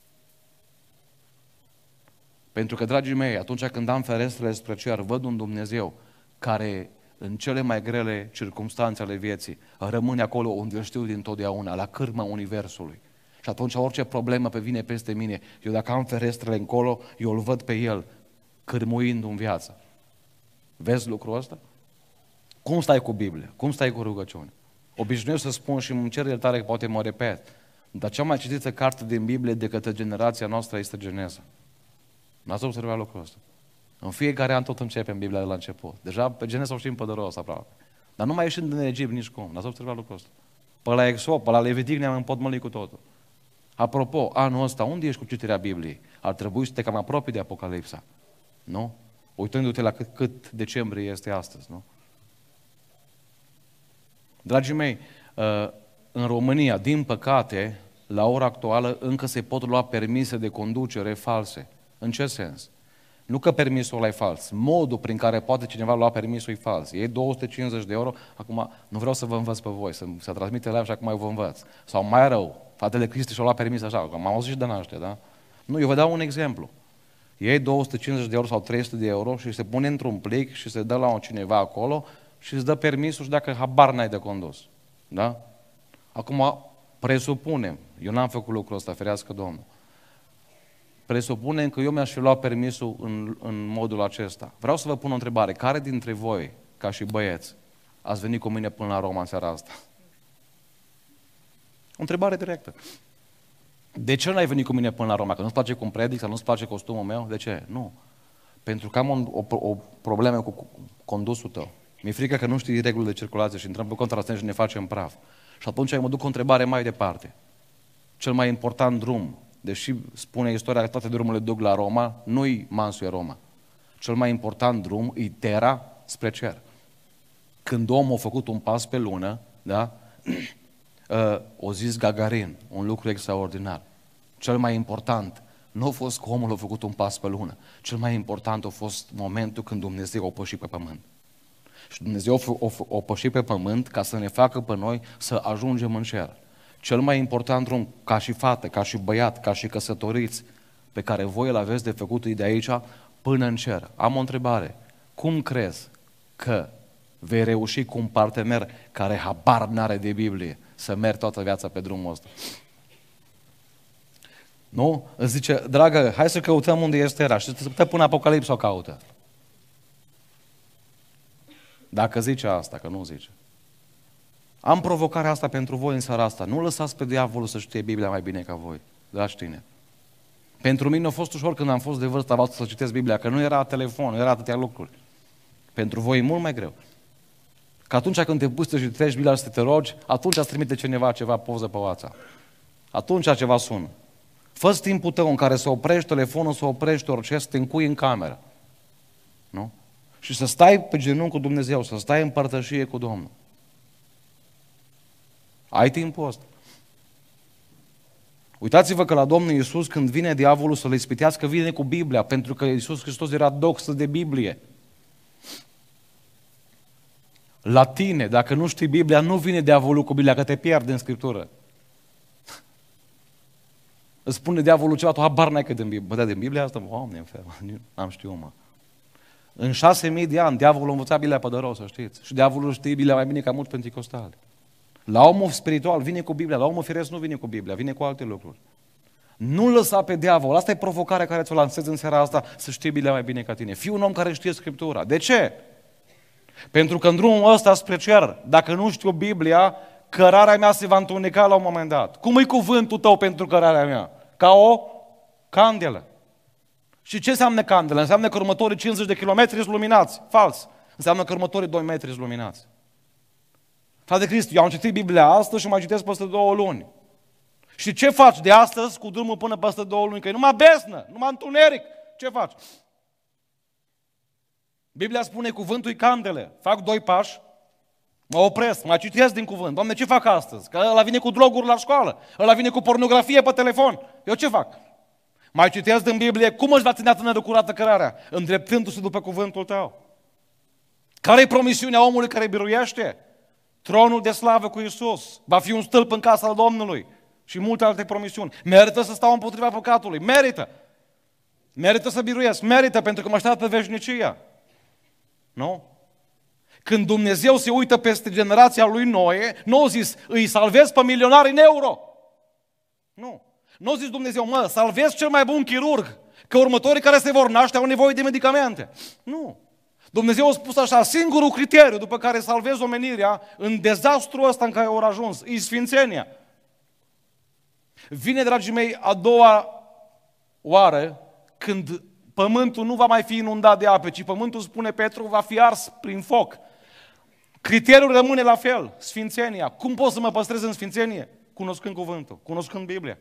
Pentru că, dragii mei, atunci când am ferestrele spre cer, văd un Dumnezeu care în cele mai grele circumstanțe ale vieții rămâne acolo unde îl știu dintotdeauna, la cârma universului. Și atunci orice problemă vine peste mine, eu dacă am ferestrele încolo, eu îl văd pe el cârmuind în viață. Vezi lucrul ăsta? Cum stai cu Biblia? Cum stai cu rugăciune? Obișnuiesc să spun și îmi cer iertare că poate mă repet, dar cea mai citită carte din Biblie de către generația noastră este Geneza. N-ați observat lucrul ăsta? În fiecare an tot începem Biblia de la început. Deja pe Geneza o știm pe de rost aproape. Dar nu mai ieșim din Egipt nici cum. N-ați observat lucrul ăsta? Pe la Exod, pe la Levitic ne-am împotmolit cu totul. Apropo, anul ăsta, unde ești cu citirea Bibliei? Ar trebui să te cam apropii de Apocalipsa. Nu? Uitându-te la cât decembrie este astăzi, nu? Dragii mei, în România, din păcate, la ora actuală, încă se pot lua permise de conducere false. În ce sens? Nu că permisul ăla e fals, modul prin care poate cineva lua permisul e fals. E 250 de euro, acum nu vreau să vă învăț pe voi, să transmite live și acum eu vă învăț. Sau mai rău, fratele Cristi și-a luat permis așa, că m-am auzit și de naște, da? Nu, eu vă dau un exemplu. Iei 250 de euro sau 300 de euro și se pune într-un plic și se dă la cineva acolo și îți dă permisul și dacă habar n-ai de condus. Da? Acum, presupunem, eu n-am făcut lucrul ăsta, ferească Domnul. Presupunem că eu mi-aș fi luat permisul în modul acesta. Vreau să vă pun o întrebare. Care dintre voi, ca și băieți, ați venit cu mine până la Roma în seara asta? O întrebare directă. De ce n-ai venit cu mine până la Roma? Că nu-ți place cum predic sau nu-ți place costumul meu? De ce? Nu. Pentru că am o problemă cu condusul tău. Mi-e frică că nu știi regulile de circulație și intrăm pe contrasens și ne facem praf. Și atunci eu mă duc o întrebare mai departe. Cel mai important drum, deși spune istoria că toate drumurile duc la Roma, nu-i Mansuie Roma. Cel mai important drum e Terra spre cer. Când omul a făcut un pas pe lună, da? O zis Gagarin, un lucru extraordinar. Cel mai important Nu a fost că omul a făcut un pas pe lună. Cel mai important a fost momentul când Dumnezeu a pășit pe pământ. Și Dumnezeu a pășit pe pământ ca să ne facă pe noi să ajungem în cer. Cel mai important drum, ca și fată, ca și băiat, ca și căsătoriți, pe care voi îl aveți de făcut de aici până în cer. Am o întrebare. Cum crezi că vei reuși cu un partener care habar n-are de Biblie să mergi toată viața pe drumul ăsta? Nu? Îți zice, dragă, hai să căutăm unde este era. Și să putea până Apocalipsa o caută. Dacă zice asta, că nu zice. Am provocarea asta pentru voi în seara asta. Nu lăsați pe diavolul să știe Biblia mai bine ca voi, dragi tineri. Pentru mine a fost ușor când am fost de vârsta voastră să citesc Biblia, că nu era telefon, nu era atâtea lucruri. Pentru voi e mult mai greu. Că atunci când te pui să citești Biblia și să te rogi, atunci îți trimite cineva ceva poză pe WhatsApp. Atunci ceva sună. Fă-ți timpul tău în care să oprești telefonul, să oprești orice, să te încui în cameră. Nu? Și să stai pe genunchi cu Dumnezeu, să stai în părtășie cu Domnul. Ai timpul ăsta. Uitați-vă că la Domnul Iisus, când vine diavolul să-L ispitească, vine cu Biblia, pentru că Iisus Hristos era doxă de Biblie. La tine, dacă nu știi Biblia, nu vine diavolul cu Biblia, că te pierde în Scriptură. Îți spune diavolul ceva, tu habar n-ai că din Biblie. Bă, da, din Biblia asta, Doamne, n-am știut, mă. În 6.000 de ani, diavolul a învățat Biblia pe de rău, să știți. Și diavolul știe Biblia mai bine ca mulți penticostali. La omul spiritual vine cu Biblia, la omul firesc nu vine cu Biblia, vine cu alte lucruri. Nu lăsa pe diavol, asta e provocarea care ți-o lansezi în seara asta, să știi Biblia mai bine ca tine. Fii un om care știe Scriptura. De ce? Pentru că în drumul ăsta spre cer, dacă nu știu Biblia, cărarea mea se va întuneca la un moment dat. Cum e cuvântul tău pentru cărarea mea? Ca o candelă. Și ce înseamnă candelă? Înseamnă că următorii 50 de kilometri sunt luminați. Fals. Înseamnă că următorii 2 metri sunt luminați. Frate Cristi, eu am citit Biblia astăzi și mai citesc peste 2 luni. Și ce faci de astăzi cu drumul până peste 2 luni? Că e numai besnă, numai întuneric. Ce faci? Biblia spune cuvântul e candele. Fac 2 pași, mă opresc, mai citesc din cuvânt. Doamne, ce fac astăzi? Că ăla vine cu droguri la școală, ăla vine cu pornografie pe telefon. Eu ce fac? Mai citesc din Biblie, cum își va ținea tânărul curată cărarea? Îndreptându-se după cuvântul tău. Care e promisiunea omului care biruiește? Tronul de slavă cu Iisus. Va fi un stâlp în casa Domnului. Și multe alte promisiuni. Merită să stau împotriva păcatului. Merită. Merită să biruiesc. Merită pentru că mă așteaptă veșnicia. Nu? Când Dumnezeu se uită peste generația lui Noe, nu a zis, îi salvez pe milionari în euro. Nu. Nu a zis Dumnezeu, mă, salvez cel mai bun chirurg, că următorii care se vor naște au nevoie de medicamente. Nu. Dumnezeu a spus așa, singurul criteriu după care salvezi omenirea în dezastrul ăsta în care au ajuns, e sfințenia. Vine, dragii mei, a doua oară când pământul nu va mai fi inundat de ape, ci pământul, spune Petru, va fi ars prin foc. Criteriul rămâne la fel, sfințenia. Cum pot să mă păstrez în sfințenie? Cunoscând cuvântul, cunoscând Biblia.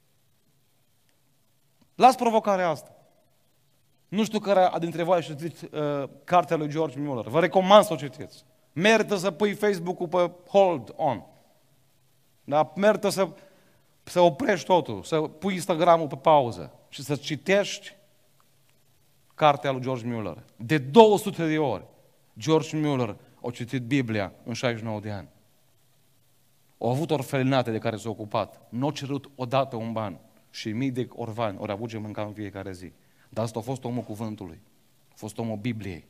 Las provocarea asta. Nu știu care dintre voi a citit cartea lui George Mueller. Vă recomand să o citiți. Merită să pui Facebook-ul pe hold on. Da? Merită să oprești totul, să pui Instagram-ul pe pauză și să citești cartea lui George Mueller. De 200 de ori George Mueller a citit Biblia în 69 de ani. Au avut orfelinate de care s-a ocupat. Nu a cerut odată un ban. Și mii de orfani ori avut ce mânca în fiecare zi. Dar asta a fost omul cuvântului. A fost omul Bibliei.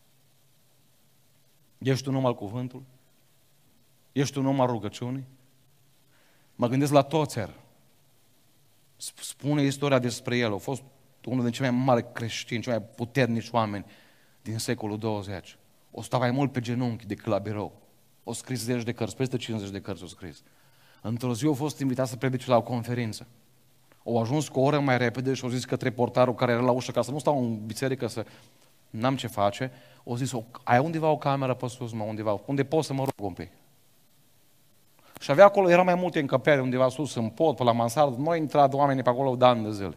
Ești un om al cuvântului? Ești un om al rugăciunii? Mă gândesc la Tozer. Spune istoria despre el. A fost unul din cei mai mari creștini, cei mai puternici oameni din secolul 20. O sta mai mult pe genunchi decât la birou. O scris 10 de cărți, peste 50 de cărți o scris. Într-o zi a fost invitat să predice la o conferință. Au ajuns cu o oră mai repede și au zis către portarul care era la ușă, ca să nu stau în biserică, să n-am ce face, au zis, ai undeva o cameră pe sus, mă, undeva, unde pot să mă rog un pic. Și avea acolo, erau mai multe încăperi undeva sus, în pod, pe la mansardă, nu au intrat oamenii pe acolo de ani de zile.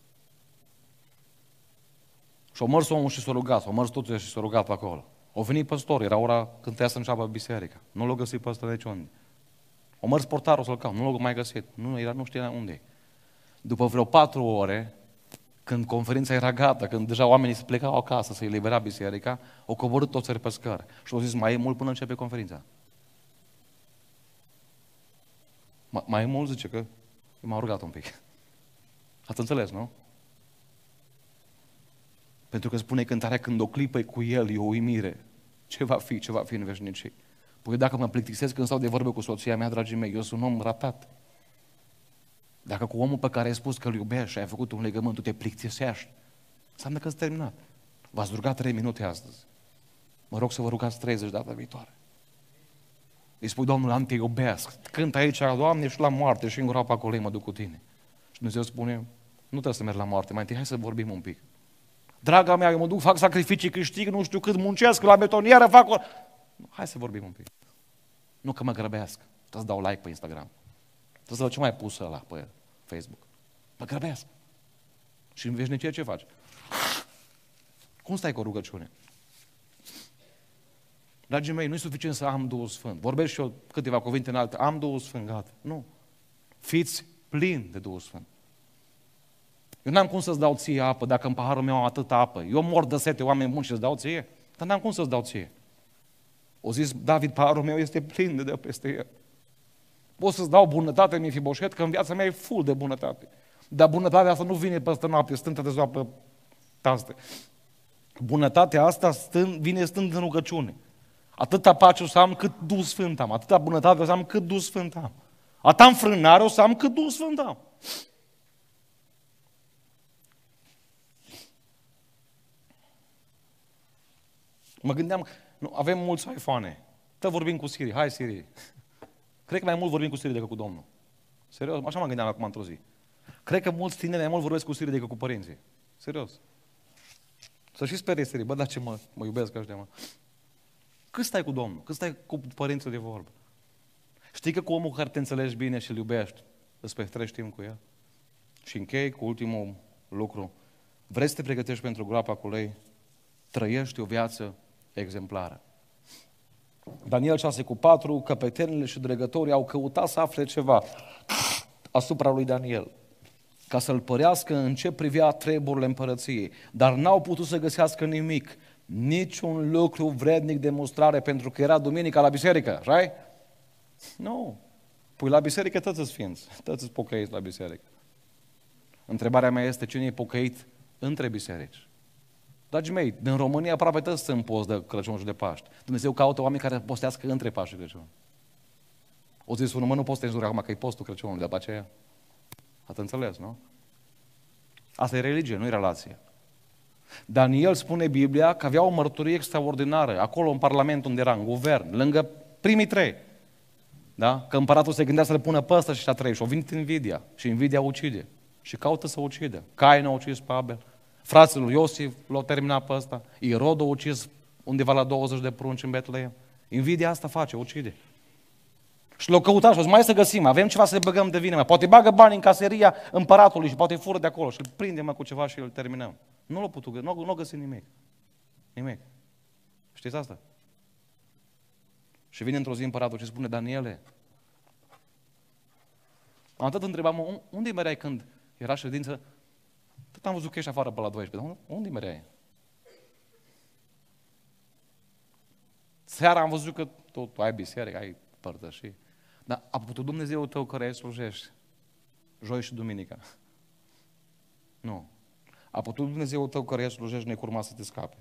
Și au mers omul și s-a rugat, au mers totuși și s-a rugat pe acolo. Au venit păstori, era ora când trebuia să înceapă biserica. Nu l-au găsit pe ăsta niciunde. Au mers portarul să-l caut, nu l-au mai găsit, nu știa unde e. După vreo 4 ore, când conferința era gata, când deja oamenii se plecau acasă să elibera biserica, au coborât toți țări pe scară. Și au zis, mai e mult până începe conferința. Mai e mult, zice, că eu m-am rugat un pic. Ați înțeles, nu? Pentru că spune cântarea, când o clipă cu el, e o uimire. Ce va fi în veșnicie? Păi dacă mă plictisesc când stau de vorbă cu soția mea, dragii mei, eu sunt un om ratat. Dacă cu omul pe care ai spus că îl iubești și ai făcut un legământ, tu te plictisești, înseamnă că s-a terminat. V-ați rugat 3 minute astăzi. Mă rog să vă rugați 30 data viitoare. Îi spui, Domnul, am te iubesc. Cânt aici, Doamne, și la moarte și în groapa acolo mă duc cu tine. Și Dumnezeu spune, nu trebuie să mergi la moarte, mai întâi hai să vorbim un pic. Draga mea, eu mă duc, fac sacrificii, câștig, nu știu cât, muncesc la betonieră, fac o... Hai să vorbim un pic. Nu că mă grăbesc, trebuie să dau like pe Instagram. Trebuie să văd ce mai pus ăla pe Facebook. Mă grăbesc. Și în veșnicie ce faci? Cum stai cu o rugăciune? Dragii mei, nu e suficient să am Duhul Sfânt. Vorbesc și eu câteva cuvinte în alte. Am Duhul Sfânt, gata. Nu. Fiți plini de Duhul Sfânt. Eu n-am cum să-ți dau ție apă dacă în paharul meu am atâta apă. Eu mor de sete, oameni buni, și îți dau ție. Dar n-am cum să-ți dau ție. O zis, David, paharul meu este plin de dă peste el. Pot să-ți dau bunătate, Mefiboset, că în viața mea e full de bunătate. Dar bunătatea asta nu vine peste noapte, stând de ziua pe taste. Bunătatea asta vine stând în rugăciune. Atâta pace o să am cât Duhul Sfânt am. Atâta bunătate o să am cât Duhul Sfânt am. Atâta înfrânare o să am cât Duhul Sfânt am. Mă gândeam, nu, avem mulți iPhone-e. Tot vorbim cu Siri. Hai Siri. Cred că mai mult vorbim cu Siri decât cu Domnul. Serios, așa mă gândeam acum într-o zi. Cred că mulți tineri mai mult vorbesc cu Siri decât cu părinții. Serios. Să și sperie Siri. Bă, dar ce mă iubesc ăștia, mă. Cât stai cu Domnul? Cât stai cu părinții de vorbă? Știi că cu omul care te înțelegi bine și îl iubești, îți petrești timp cu el? Și închei cu ultimul lucru. Vrei să te pregătești pentru groapa cu lei? Trăiești o viață exemplară. Daniel 6:4, căpetenile și dregătorii au căutat să afle ceva asupra lui Daniel, ca să-l părească în ce privea treburile împărăției, dar n-au putut să găsească nimic, niciun lucru vrednic de mostrare, pentru că era duminica la biserică, right? Nu. Păi la biserică toți sfinți, toți pocăiți la biserică. Întrebarea mea este, cine e pocăit între biserici? Dragii mei, din România aproape toți sunt post de Crăciun și de Paști. Dumnezeu caută oameni care postească între Paști și Crăciun. O zis unul, mă, nu poți să te înjuri acum că e postul Crăciunului, de după aceea. Ați înțeles, nu? Asta e religie, nu e relație. Daniel spune Biblia că avea o mărturie extraordinară, acolo în Parlament unde era, în guvern, lângă primii 3. Da? Că împăratul se gândea să le pună pe ăsta și a 3 și au venit invidia. Și invidia ucide. Și caută să ucide. Cain a ucis pe Abel. Frații lui Iosif l-au terminat pe ăsta. Irod a ucis undeva la 20 de prunci în Betleem. Invidia asta face, ucide. Și l-au căutat și au zis, mai să găsim, avem ceva să le băgăm de vină. Poate bagă bani în caseria împăratului și poate fură de acolo și îl prindem cu ceva și îl terminăm. Nu l-au putut găsi, nu găsi nimic. Nimic. Știți asta? Și vine într-o zi împăratul și spune, Daniele, am tot întrebam, unde mereai când era ședință? Tot am văzut că ești afară pe la 12, dar unde mereai? Seara am văzut că tot ai biserică, ai părtășii. Dar a putut Dumnezeu tău care îi slujești joi și duminica? Nu. A putut Dumnezeu tău care îi slujești necurma să te scape?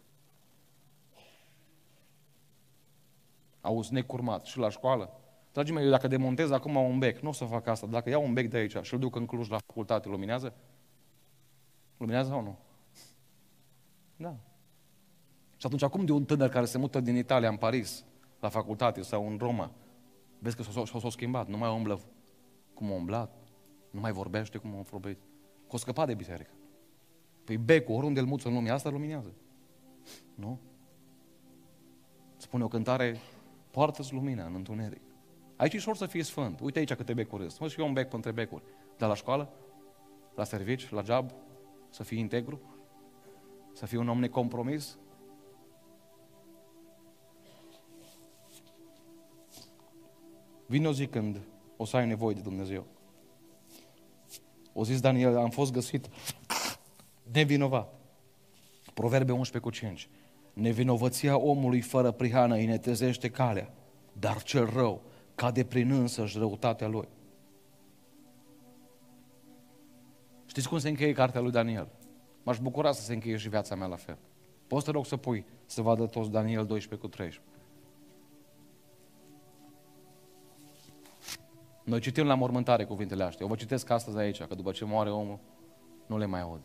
Auzi, necurmat. Și la școală? Dragii mei, eu dacă demontez acum un bec, nu o să fac asta, dacă iau un bec de aici și îl duc în Cluj la facultate, luminează? Luminează sau nu? Da. Și atunci, acum de un tânăr care se mută din Italia în Paris, la facultate sau în Roma, vezi că s-a schimbat, nu mai umblă cum a umblat, nu mai vorbește cum a vorbit, că a scăpat de biserică. Păi becul, oriunde îl muți în lumea asta, luminează. Nu? Spune o cântare, poartă-ți lumina în întuneric. Aici e ușor să fii sfânt. Uite aici câte becuri sunt. Mă, și eu un bec între becuri. Dar la școală, la servici, la job, să fii integru, să fii un om necompromis. Vine o zi când o să ai nevoie de Dumnezeu. O zis Daniel, am fost găsit Nevinovat. Proverbe 11:5. Nevinovăția omului fără prihană îi netezește calea, dar cel rău cade prin însăși răutatea lui. Știți cum se încheie cartea lui Daniel? M-aș bucura să se încheie și viața mea la fel. Poți, te rog, să pui, să vadă toți Daniel 12:13. Noi citim la mormântare cuvintele astea. Eu vă citesc astăzi aici, că după ce moare omul, nu le mai aud.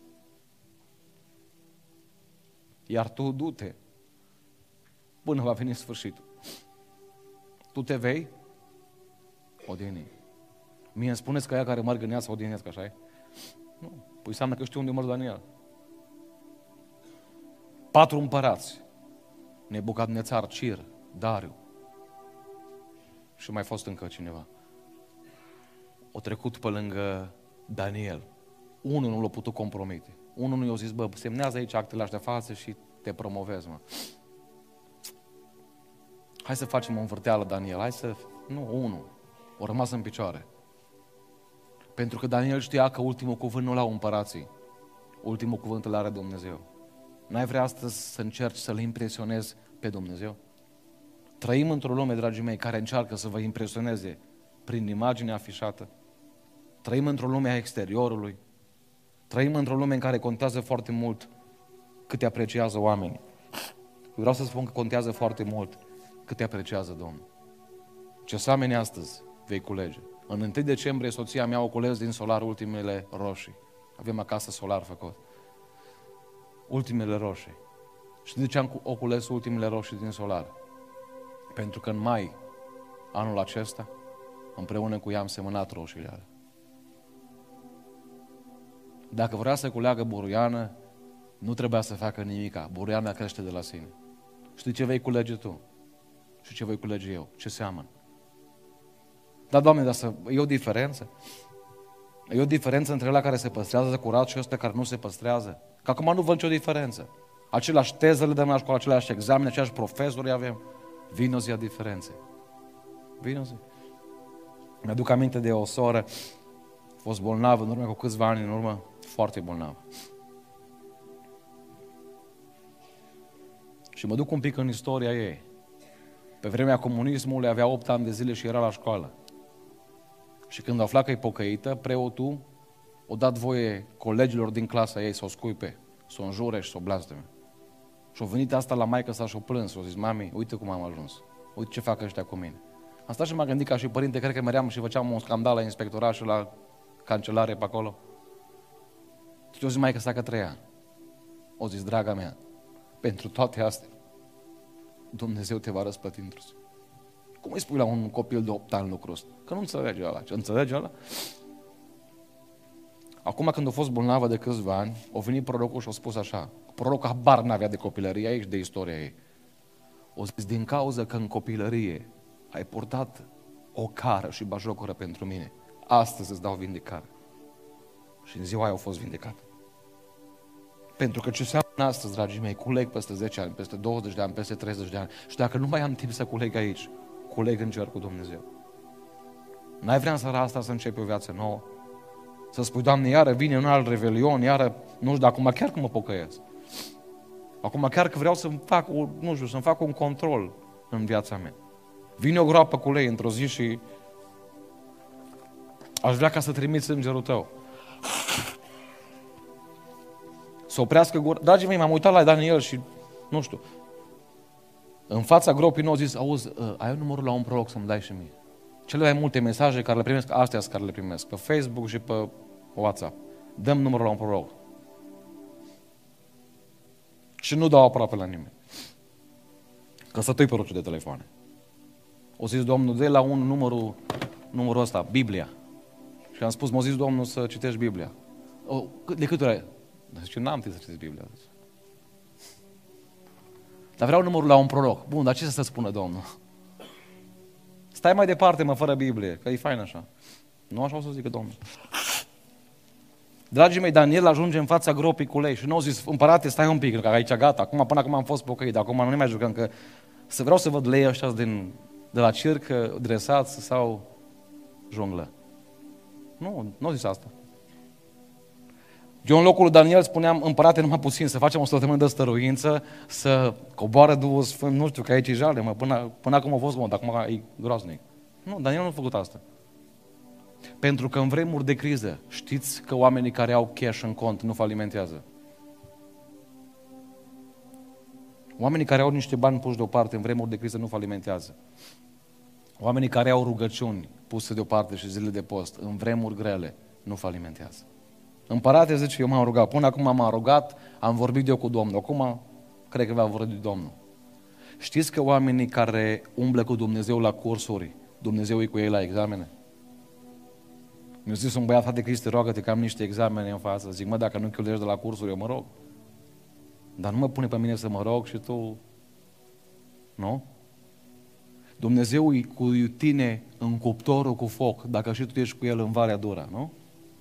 Iar tu du-te până va veni sfârșitul. Tu te vei odihni. Mie îmi spuneți că aia care merg în ea să odihnesc, așa e? Nu. Păi înseamnă că știu unde mor Daniel. 4 împărați. Nebucadnețar, Cir, Dariu. Și mai fost încă cineva. O trecut pe lângă Daniel. Unul nu l-a putut compromite. Unul nu i-a zis, bă, semnează aici actele astea față și te promovezi, mă. Hai să facem o învârteală, Daniel. Hai să... Nu, unul. O rămas în picioare. Pentru că Daniel știa că ultimul cuvânt nu l-au împărații. Ultimul cuvânt îl are Dumnezeu. N-ai vrea astăzi să încerci să-L impresionezi pe Dumnezeu? Trăim într-o lume, dragii mei, care încearcă să vă impresioneze prin imaginea afișată. Trăim într-o lume a exteriorului. Trăim într-o lume în care contează foarte mult cât te apreciază oamenii. Vreau să spun că contează foarte mult cât te apreciază Domnul. Ce semeni astăzi vei culege. În 1 decembrie soția mea o cules din solar ultimele roșii. Avem acasă solar făcut. Ultimele roșii. Și de ce am ocules ultimele roșii din solar? Pentru că în mai, anul acesta, împreună cu ea am semănat roșiile alea. Dacă vrea să culeagă buruiană, nu trebuia să facă nimica. Buruiana crește de la sine. Știi ce vei culege tu? Și ce voi culege eu? Ce seamăn? Da, Doamne, dar e o diferență? E o diferență între ăla care se păstrează curat și ăsta care nu se păstrează? Că acum nu văd nicio diferență. Aceleași teze le dăm la școală, aceleași examene, aceleași profesori avem. Vino zi a diferențe. Vino zi. Mi-aduc aminte de o soră, a fost bolnavă în urmă cu câțiva ani în urmă, foarte bolnavă. Și mă duc un pic în istoria ei. Pe vremea comunismului avea 8 ani de zile și era la școală. Și când afla că e pocăită, preotul o dat voie colegilor din clasa ei să o scuipe, să o înjure și să o blasteme. Și-a venit asta la maică sa și-o plâns. Și-a zis, mami, uite cum am ajuns. Uite ce fac ăștia cu mine. Am stat și m-am gândit ca și părinte, cred că meream și făceam un scandal la inspectorat și la cancelare pe acolo. Și-o zis maică sa că trăia. O zis, draga mea, pentru toate astea, Dumnezeu te va răsplăti într-o zi. Cum îi spui la un copil de 8 ani lucrul ăsta? Că nu înțelege ăla. Ce înțelege ăla? Acum când a fost bolnavă de câțiva ani, a venit prorocul și a spus așa. Prorocul habar n-avea de copilărie ei și de istoria ei. O zis, din cauza că în copilărie ai purtat o cară și bajocoră pentru mine, astăzi îți dau vindecare. Și în ziua aia au fost vindecat. Pentru că ce seamănă astăzi, dragii mei, culeg peste 10 ani, peste 20 de ani, peste 30 de ani. Și dacă nu mai am timp să culeg aici, culeg în cer cu Dumnezeu. N-ai vrea în seara asta să începi o viață nouă? Să spui, Doamne, iară vine un alt revelion, iară, nu știu, dar acum chiar că mă pocăiesc. Acum chiar că vreau să-mi fac, nu știu, să-mi fac un control în viața mea. Vine o groapă cu lei într-o zi și aș vrea ca să trimiți îngerul tău. Să oprească gura. Dragii mei, m-am uitat la Daniel și, nu știu, în fața gropii nu au zis, auzi, ai un numărul la un proroc să-mi dai și mie. Cele mai multe mesaje care le primesc, astea care le primesc, pe Facebook și pe WhatsApp. Dăm numărul la un proroc. Și nu dau aproape la nimeni. Căsătoi pe roce de telefoane. O zis Domnul, dă la un numărul ăsta, Biblia. Și am spus, m-a zis Domnul să citești Biblia. De câte ori ai? Zice, n-am timp să citesc Biblia. Dar vreau numărul la un proroc. Bun, dar ce să spună Domnul? Stai mai departe, mă, fără Biblie, că e fain așa. Nu așa o să zică Domnul. Dragii mei, Daniel ajunge în fața gropii cu lei și nu au zis, împărate, stai un pic, că aici gata, până acum am fost pocăit, acum nu ne mai jucăm, că vreau să văd lei ăștia de la circ dresați sau jonglă. Nu au zis asta. Eu în locul lui Daniel spuneam, împărate, numai puțin, să facem o săptămână de stăruință, să coboară Duhul Sfânt, nu știu, că aici e jale, până acum a fost bun, dar acum e groaznic. Nu, Daniel nu a făcut asta. Pentru că în vremuri de criză, știți că oamenii care au cash în cont nu falimentează. Oamenii care au niște bani puși deoparte în vremuri de criză nu falimentează. Oamenii care au rugăciuni puse deoparte și zile de post în vremuri grele nu falimentează. Împărate, zice, eu m-am rugat. Până acum m-am rugat, am vorbit eu cu Domnul. Acum, cred că va vorbi Domnul. Știți că oamenii care umblă cu Dumnezeu la cursuri, Dumnezeu e cu ei la examene? Mi-a zis un băiat, frate Cristi, roagă-te că am niște examene în față. Zic, dacă nu cheltuiești de la cursuri, eu mă rog. Dar nu mă pune pe mine să mă rog și tu... Nu? Dumnezeu e cu tine în cuptorul cu foc, dacă și tu ești cu El în Valea Dura, nu?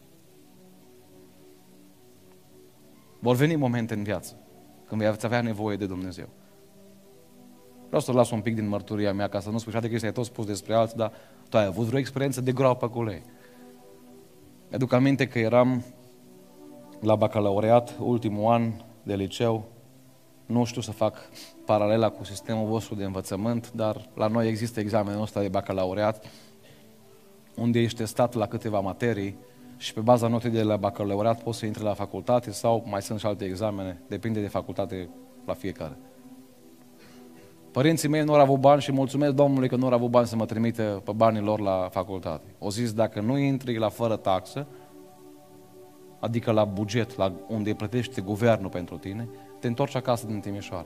Vor veni momente în viață când vei avea nevoie de Dumnezeu. Vreau să las un pic din mărturia mea ca să nu spui, frate Cristi, ai tot spus despre alții, dar tu ai avut vreo experiență de groapă cu lei. Mi-aduc aminte că eram la bacalaureat, ultimul an de liceu, nu știu să fac paralela cu sistemul vostru de învățământ, dar la noi există examenul ăsta de bacalaureat, unde ești testat la câteva materii și pe baza notei de la bacalaureat poți să intri la facultate sau mai sunt și alte examene, depinde de facultate la fiecare. Părinții mei nu au avut bani și mulțumesc Domnului că nu au avut bani să mă trimită pe banii lor la facultate. O zis, dacă nu intri la fără taxă, adică la buget, la unde plătește guvernul pentru tine, te întorci acasă din Timișoara.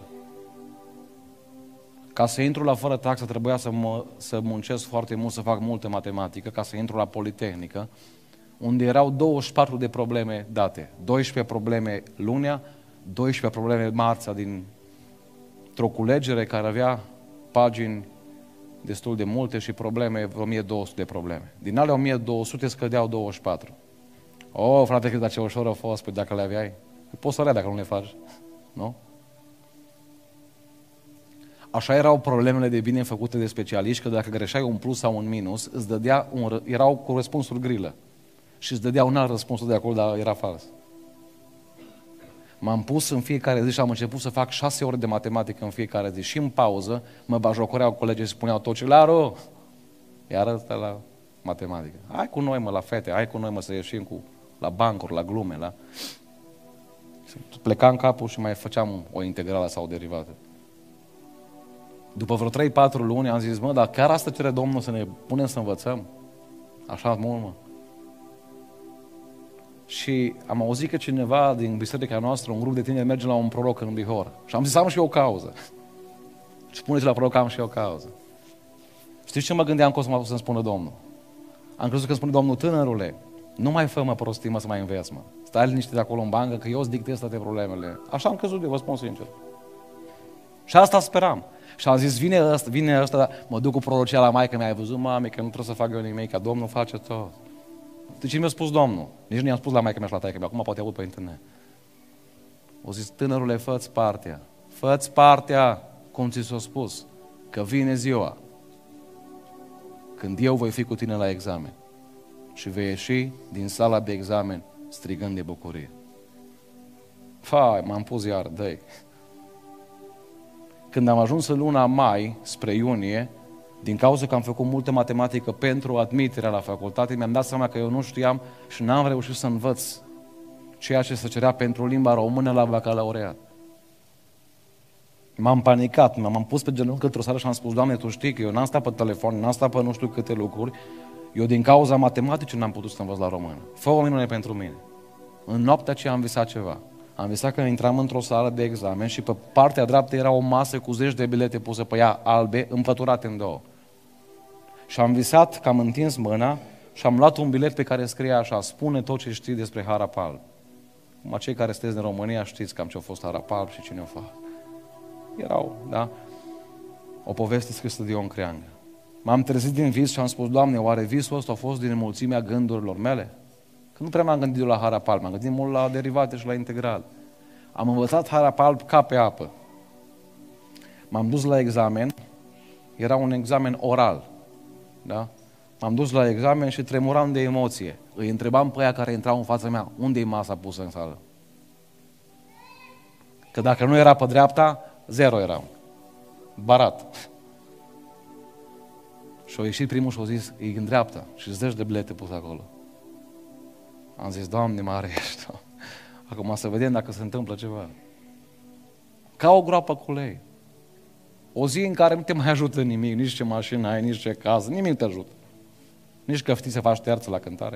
Ca să intru la fără taxă trebuia să muncesc foarte mult, să fac multă matematică, ca să intru la Politehnică, unde erau 24 de probleme date. 12 probleme lunea, 12 probleme marțea dintr-o culegere care avea pagini destul de multe și probleme, 1200 de probleme. Din alea 1200 scădeau 24. Oh, frate, cât ce ușor a fost, păi dacă le aveai, poți să le ai dacă nu le faci, nu? Așa erau problemele de bine făcute de specialiști, că dacă greșeai un plus sau un minus, îți dădea erau cu răspunsuri grilă și îți dădea un alt răspuns de acolo, dar era fals. M-am pus în fiecare zi și am început să fac 6 ore de matematică în fiecare zi și în pauză mă bajocoreau colegii și spuneau Tocilaru, iar ăsta la matematică. Hai cu noi, mă, la fete, hai cu noi, mă, să ieșim la bancuri, la glume, la... Plecam capul și mai făceam o integrală sau o derivată. După vreo 3-4 luni am zis, dar chiar asta cere Domnul să ne punem să învățăm? Așa mult, mă. Și am auzit că cineva din biserica noastră, un grup de tineri, merge la un proroc în Bihor. Și am zis, am și eu o cauză. Și spuneți la proroc, am și eu o cauză. Știți ce mă gândeam că o să-mi spună Domnul? Am crezut că spune Domnul, tânărule, nu mai fă-mă prostii, mă, să mai înveți, mă. Stai liniștit acolo în bancă, că eu îți dictez toate problemele. Așa am crezut eu, vă spun sincer. Și asta speram. Și am zis, vine ăsta, dar mă duc cu prorocia la maică mea, ai văzut, mame, că nu trebuie să fac eu nimic, că Domnul face tot. De ce mi-a spus Domnul? Nici nu i-am spus la maică mea și la taică mea, acum poate aud pe internet. O zis, tânărule, fă-ți partea, cum ți s-a spus, că vine ziua când eu voi fi cu tine la examen și vei ieși din sala de examen strigând de bucurie. Fai, m-am pus iar, dă-i. Când am ajuns în luna mai, spre iunie, din cauza că am făcut multă matematică pentru admiterea la facultate, mi-am dat seama că eu nu știam și n-am reușit să învăț ceea ce se cerea pentru limba română la bacalaureat. M-am panicat, m-am pus pe genunchi într-o seară și am spus, Doamne, Tu știi că eu n-am stat pe telefon, n-am stat pe nu știu câte lucruri, eu din cauza matematicii n-am putut să învăț la română. Fă o minune pentru mine. În noaptea aceea am visat ceva. Am visat că intram într-o sală de examen și pe partea dreaptă era o masă cu 10 de bilete puse pe ea, albe, împăturate în două. Și am visat că am întins mâna și am luat un bilet pe care scria așa, spune tot ce știi despre Harapal. Cum cei care sunteți din România știți cam ce a fost Harapal și cine o fac. Erau, da? O poveste scrisă de Ion Creangă. M-am trezit din vis și am spus, Doamne, oare visul ăsta a fost din mulțimea gândurilor mele? Că nu prea m-am gândit la Harapal, m-am gândit mult la derivate și la integral. Am învățat Harapal ca pe apă. M-am dus la examen, era un examen oral, da? M-am dus la examen și tremuram de emoție. Îi întrebam pe aia care intrau în fața mea, unde e masa pusă în sală? Că dacă nu era pe dreapta, 0 eram. Barat. Și a ieșit primul și a zis, e în dreapta. Și 10 de bilete pus acolo. Am zis, Doamne, mare ești. Acum să vedem dacă se întâmplă ceva. Ca o groapă cu lei. O zi în care nu te mai ajută nimic, nici ce mașină ai, nici ce casă, nimic nu te ajută. Nici că știi să faci terță la cântare.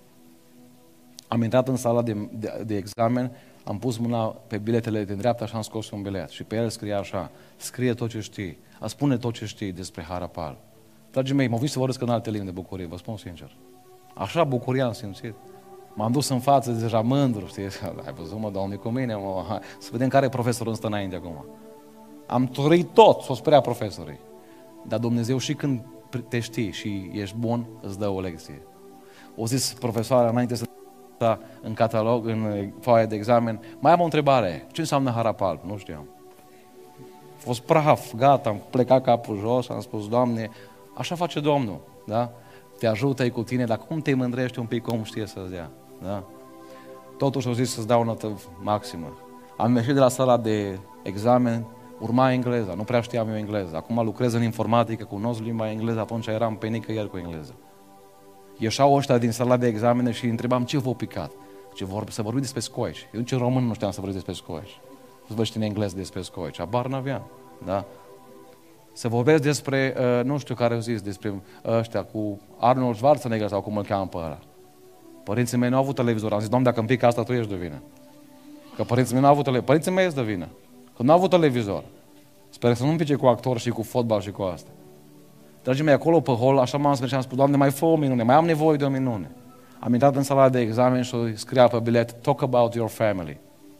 Am intrat în sala de examen, am pus mâna pe biletele din dreapta și am scos un bilet. Și pe el scria așa, scrie tot ce știi, spune tot ce știi despre Harapal. Dragii mei, m-au văzut să vorbesc în alte limbi de bucurie, vă spun sincer. Așa bucurie am simțit. M-am dus în față deja mândru, știi? Ai văzut, mă, Doamne, cu mine, mă, hai. Să vedem care profesorul îmi stă înainte acum. Am trăit tot, s-o speria profesorii. Dar Dumnezeu și când te știi și ești bun, îți dă o lecție. O zis profesoara înainte să în catalog, în foaia de examen, mai am o întrebare. Ce înseamnă Harapal? Nu știam. A fost praf, gata, am plecat capul jos, am spus, Doamne, așa face Domnul, da? Te ajută, e cu tine, dar cum te mândrești un pic, cum știe să-ți dea, da? Totuși au zis să-ți dau o notă maximă. Am ieșit de la sala de examen, urma engleza, nu prea știam eu engleză. Acum lucrez în informatică, cunosc limba engleză, atunci eram pe nicăieri cu engleză. Ieșeau ăștia din sala de examene și îi întrebam ce v-au picat. Să vorbim despre scoici. Eu nici în român nu știam să vorbesc despre scoici. Să vă știi în engleză despre scoici. Abar n-aveam, da? Să vorbesc despre, nu știu care au zis, despre ăștia cu Arnold Schwarzenegger sau cum îl cheamă pe ăla. Părinții mei nu au avut televizor. Am zis, Doamne, dacă îmi pică asta, tu ești de vină. Că părinții mei nu au avut televizor. Părinții mei ești de vină. Că nu au avut televizor. Sper să nu-mi pice cu actor și cu fotbal și cu asta. Dragii mei, acolo pe hol, așa m-am spus și am spus, Doamne, mai fă o minune, mai am nevoie de o minune. Am intrat în sala de examen și scria pe bilet, talk about your family.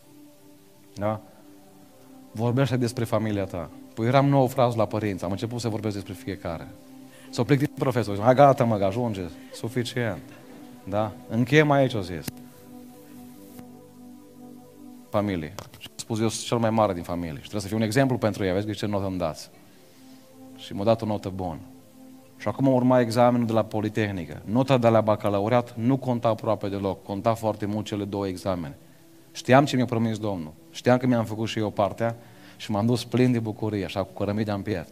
Da? Vorbește despre familia ta. Păi eram 9 frați la părinți, am început să vorbesc despre fiecare. S-o plictit profesorul, hai gata mă, ajunge, suficient. Da? Încheiem aici, o zis. Familie. Și am spus, eu sunt cel mai mare din familie și trebuie să fiu un exemplu pentru ei, vezi ce notă îmi dați. Și m-a dat o notă bună. Și acum urma examenul de la Politehnică. Nota de la bacalaureat nu conta aproape deloc, conta foarte mult cele 2 examene. Știam ce mi-a promis Domnul, știam că mi-am făcut și eu partea și m-am dus plin de bucurie, așa cu cărămidea în piept.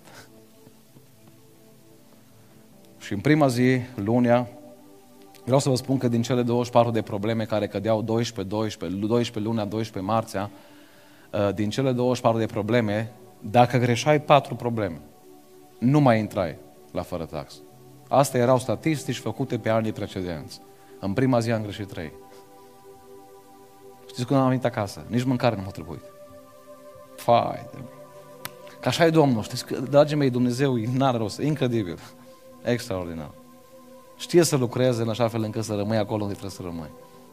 Și în prima zi, lunea, vreau să vă spun că din cele 24 de probleme care cădeau 12 lunea, 12 marțea, din cele 24 de probleme, dacă greșeai 4 probleme, nu mai intrai la fără tax. Astea erau statistici făcute pe anii precedenți. În prima zi am greșit 3. Știți când am venit acasă? Nici mâncare nu m-a trebuit. Fai de... Că așa e Domnul. Știți că, dragii mei, Dumnezeu n-are rost. Incredibil. Extraordinar. Știe să lucreze în așa fel încât să rămâi acolo unde trebuie să rămâi.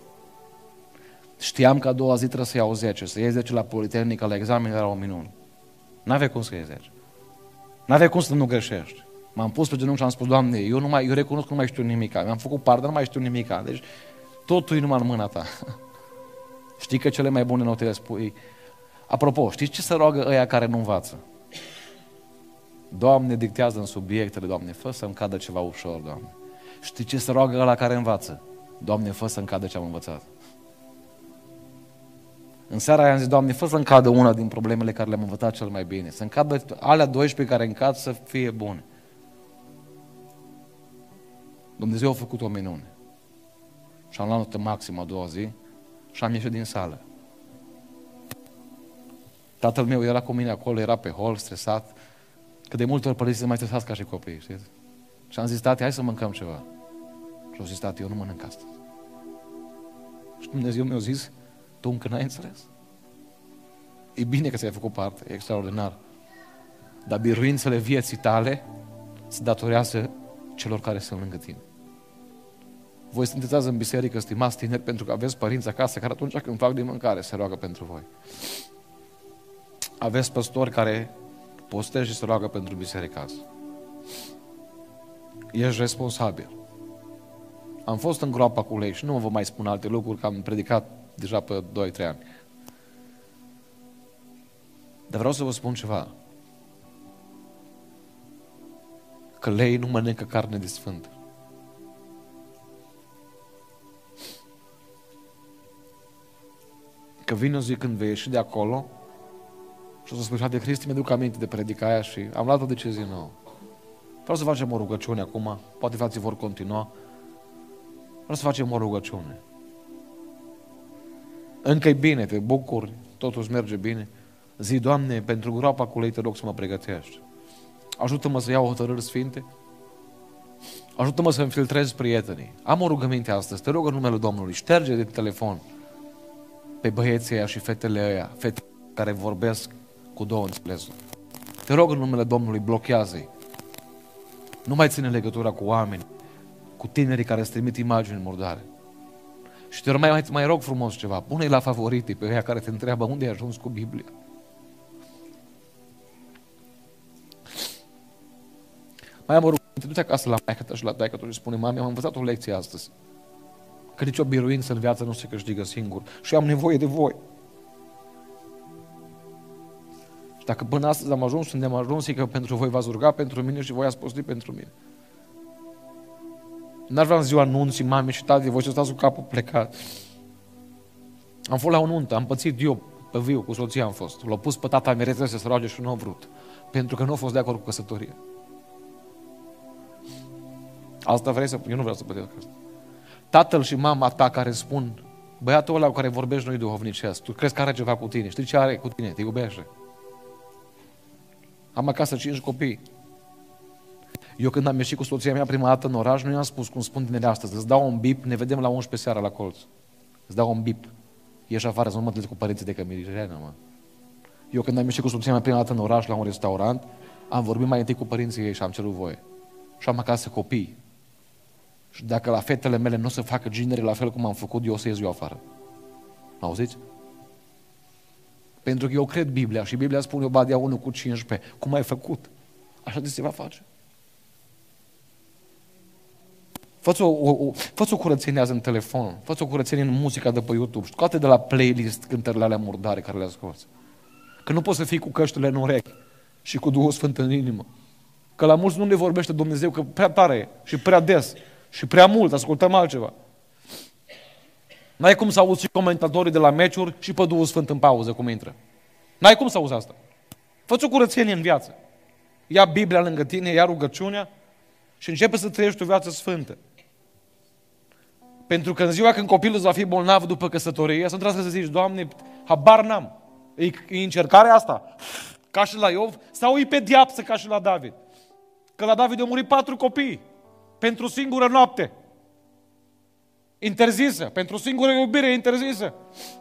Știam că a doua zi trebuie să iau 10. Să iei 10 la Politehnică, la examen era o minune. N-avea cum să iei 10. N-avea cum să nu greșești. M-am pus pe genunchi și am spus, Doamne, eu recunosc că nu mai știu nimica. Mi-am făcut parte, nu mai știu nimica. Deci totul e numai în mâna ta. Știi că cele mai bune note le spui. Apropo, știți ce se roagă ăia care nu învață? Doamne, dictează în subiectele, Doamne, fă să-mi cadă ceva ușor, Doamne. Știi ce se roagă ăla care învață? Doamne, fă să-mi cadă ce am învățat. În seara aia am zis, Doamne, fă să-mi cadă una din problemele care le-am învățat cel mai bine. Să-mi cadă alea 12 care încad să fie bune. Dumnezeu a făcut o minune. Și am luat notă maximă a doua zi și am ieșit din sală. Tatăl meu era cu mine acolo, era pe hol, stresat, că de multe ori părinții sunt mai stresați ca și copiii, știți? Și am zis, tati, hai să mâncăm ceva. Și au zis, tati, eu nu mănânc astăzi. Și Dumnezeu mi-a zis, tu încă n-ai înțeles? E bine că ți-ai făcut parte, e extraordinar. Dar biruințele vieții tale se datorează celor care sunt lângă tine. Voi sunteți azi în biserică, stimați tineri, pentru că aveți părinți acasă care atunci când fac de mâncare se roagă pentru voi. Aveți păstori care postez și se roagă pentru biserică azi. Ești responsabil. Am fost în groapa cu lei și nu vă mai spun alte lucruri, că am predicat deja pe 2-3 ani. Dar vreau să vă spun ceva. Că lei nu mănâncă carne de sfânt. că vine o zi când vei ieși de acolo și o să spui, frate Cristi, mi-aduc aminte de predica aia și am luat o decizie nouă. Vreau să facem o rugăciune acum, poate frații vor continua. Vreau să facem o rugăciune. Încă-i bine, te bucuri, totul îți merge bine. Zi, Doamne, pentru groapa cu lei te rog să mă pregătești. Ajută-mă să iau hotărâri sfinte. Ajută-mă să-mi filtrez prietenii. Am o rugăminte astăzi, te rog în numele Domnului, șterge de telefon pe băieții ăia și fetele ăia, fete care vorbesc cu două înțelesuri. Te rog în numele Domnului, blochează-i. Nu mai ține legătura cu oameni, cu tinerii care îți trimit imagini murdare. Și te mai rog frumos ceva, pune-i la favoritii pe ăia care te întreabă unde ai ajuns cu Biblia. Mai am o rugăminte, du-te acasă la maică ta și la taică tu și spune, mami, am învățat o lecție astăzi. Că nicio biruință în viață nu se câștigă singur și am nevoie de voi. Și dacă până astăzi am ajuns unde am ajuns, e că pentru voi v-ați ruga pentru mine și voi ați postit pentru mine. N-aș vrea în ziua anunții, mami și tati, voi să stați cu capul plecat. Am fost la o nuntă, am pățit eu pe viu, cu soția am fost. L-a pus pe tata mereu să se roage și nu a vrut. Pentru că nu a fost de acord cu căsătoria. Asta vrei să... Eu nu vreau să plătesc asta. Tatăl și mama ta care spun, băiatul ăla cu care vorbești noi duhovnicesc, tu crezi că are ceva cu tine? Știi ce are cu tine? Te iubește. Am acasă 5 copii. Eu când am ieșit cu soția mea prima dată în oraș, nu i-am spus cum spun tineri astăzi, îți dau un bip, ne vedem la 11 seara la colț. Îți dau un bip. Ieși afară să nu mă întâlnesc cu părinții de cămirirenă, mă. Eu când am ieșit cu soția mea prima dată în oraș la un restaurant, am vorbit mai întâi cu părinții ei și am cerut voie. Și am acasă copii. Și dacă la fetele mele nu o să facă ginere la fel cum am făcut, eu o să ies eu afară. Auziți? Pentru că eu cred Biblia și Biblia spune Obadia 1:15. Cum ai făcut? Așa de se va face. Fă-ți o curățenie azi în telefon, fă-ți o curățenie în muzica de pe YouTube, scoate de la playlist cântările alea murdare care le asculți. Că nu poți să fii cu căștile în urechi și cu Duhul Sfânt în inimă. Că la mulți nu le vorbește Dumnezeu, că prea tare e și prea des și prea mult, ascultăm altceva. N-ai cum să auzi și comentatorii de la meciuri și pe Duhul Sfânt în pauză cum intră. N-ai cum să auzi asta. Fă-ți o curățenie în viață. Ia Biblia lângă tine, ia rugăciunea și începe să trăiești o viață sfântă. Pentru că în ziua când copilul îți va fi bolnav după căsătorie, să nu trebuie să zici, Doamne, habar n-am. E încercarea asta, ca și la Iov, sau e pediapsă ca și la David? Că la David au murit 4 copii pentru singură noapte. Interzisă, pentru singură iubire interzisă.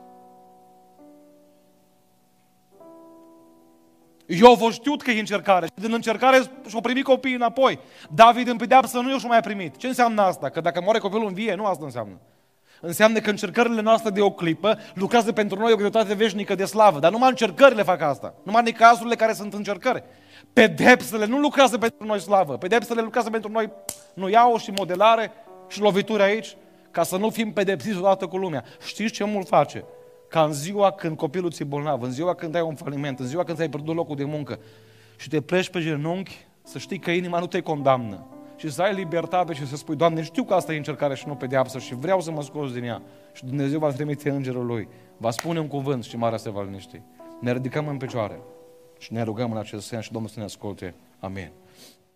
Iov a știut că e încercare și din încercare și-o primit copiii înapoi. David în pedeapsă nu i-o mai primit. Ce înseamnă asta? Că dacă moare copilul în vie, nu asta înseamnă. Înseamnă că încercările noastre de o clipă lucrează pentru noi o greutate veșnică de slavă. Dar numai încercările fac asta. Numai necazurile care sunt încercări. Pedepsele nu lucrează pentru noi slavă. Pedepsele lucrează pentru noi nuiau și modelare și lovituri aici, ca să nu fim pedepsiți odată cu lumea. Știți ce mult face? Ca în ziua când copilul ți-e bolnav, în ziua când ai un faliment, în ziua când ți-ai pierdut locul de muncă și te pleci pe genunchi, să știi că inima nu te condamnă și să ai libertate și să spui, Doamne, știu că asta e încercare și nu pedeapsă și vreau să mă scoți din ea. Și Dumnezeu va trimite îngerul Lui, va spune un cuvânt și marea se va liniști. Ne ridicăm în picioare și ne rugăm în acest sens și Domnul să ne asculte. Amin.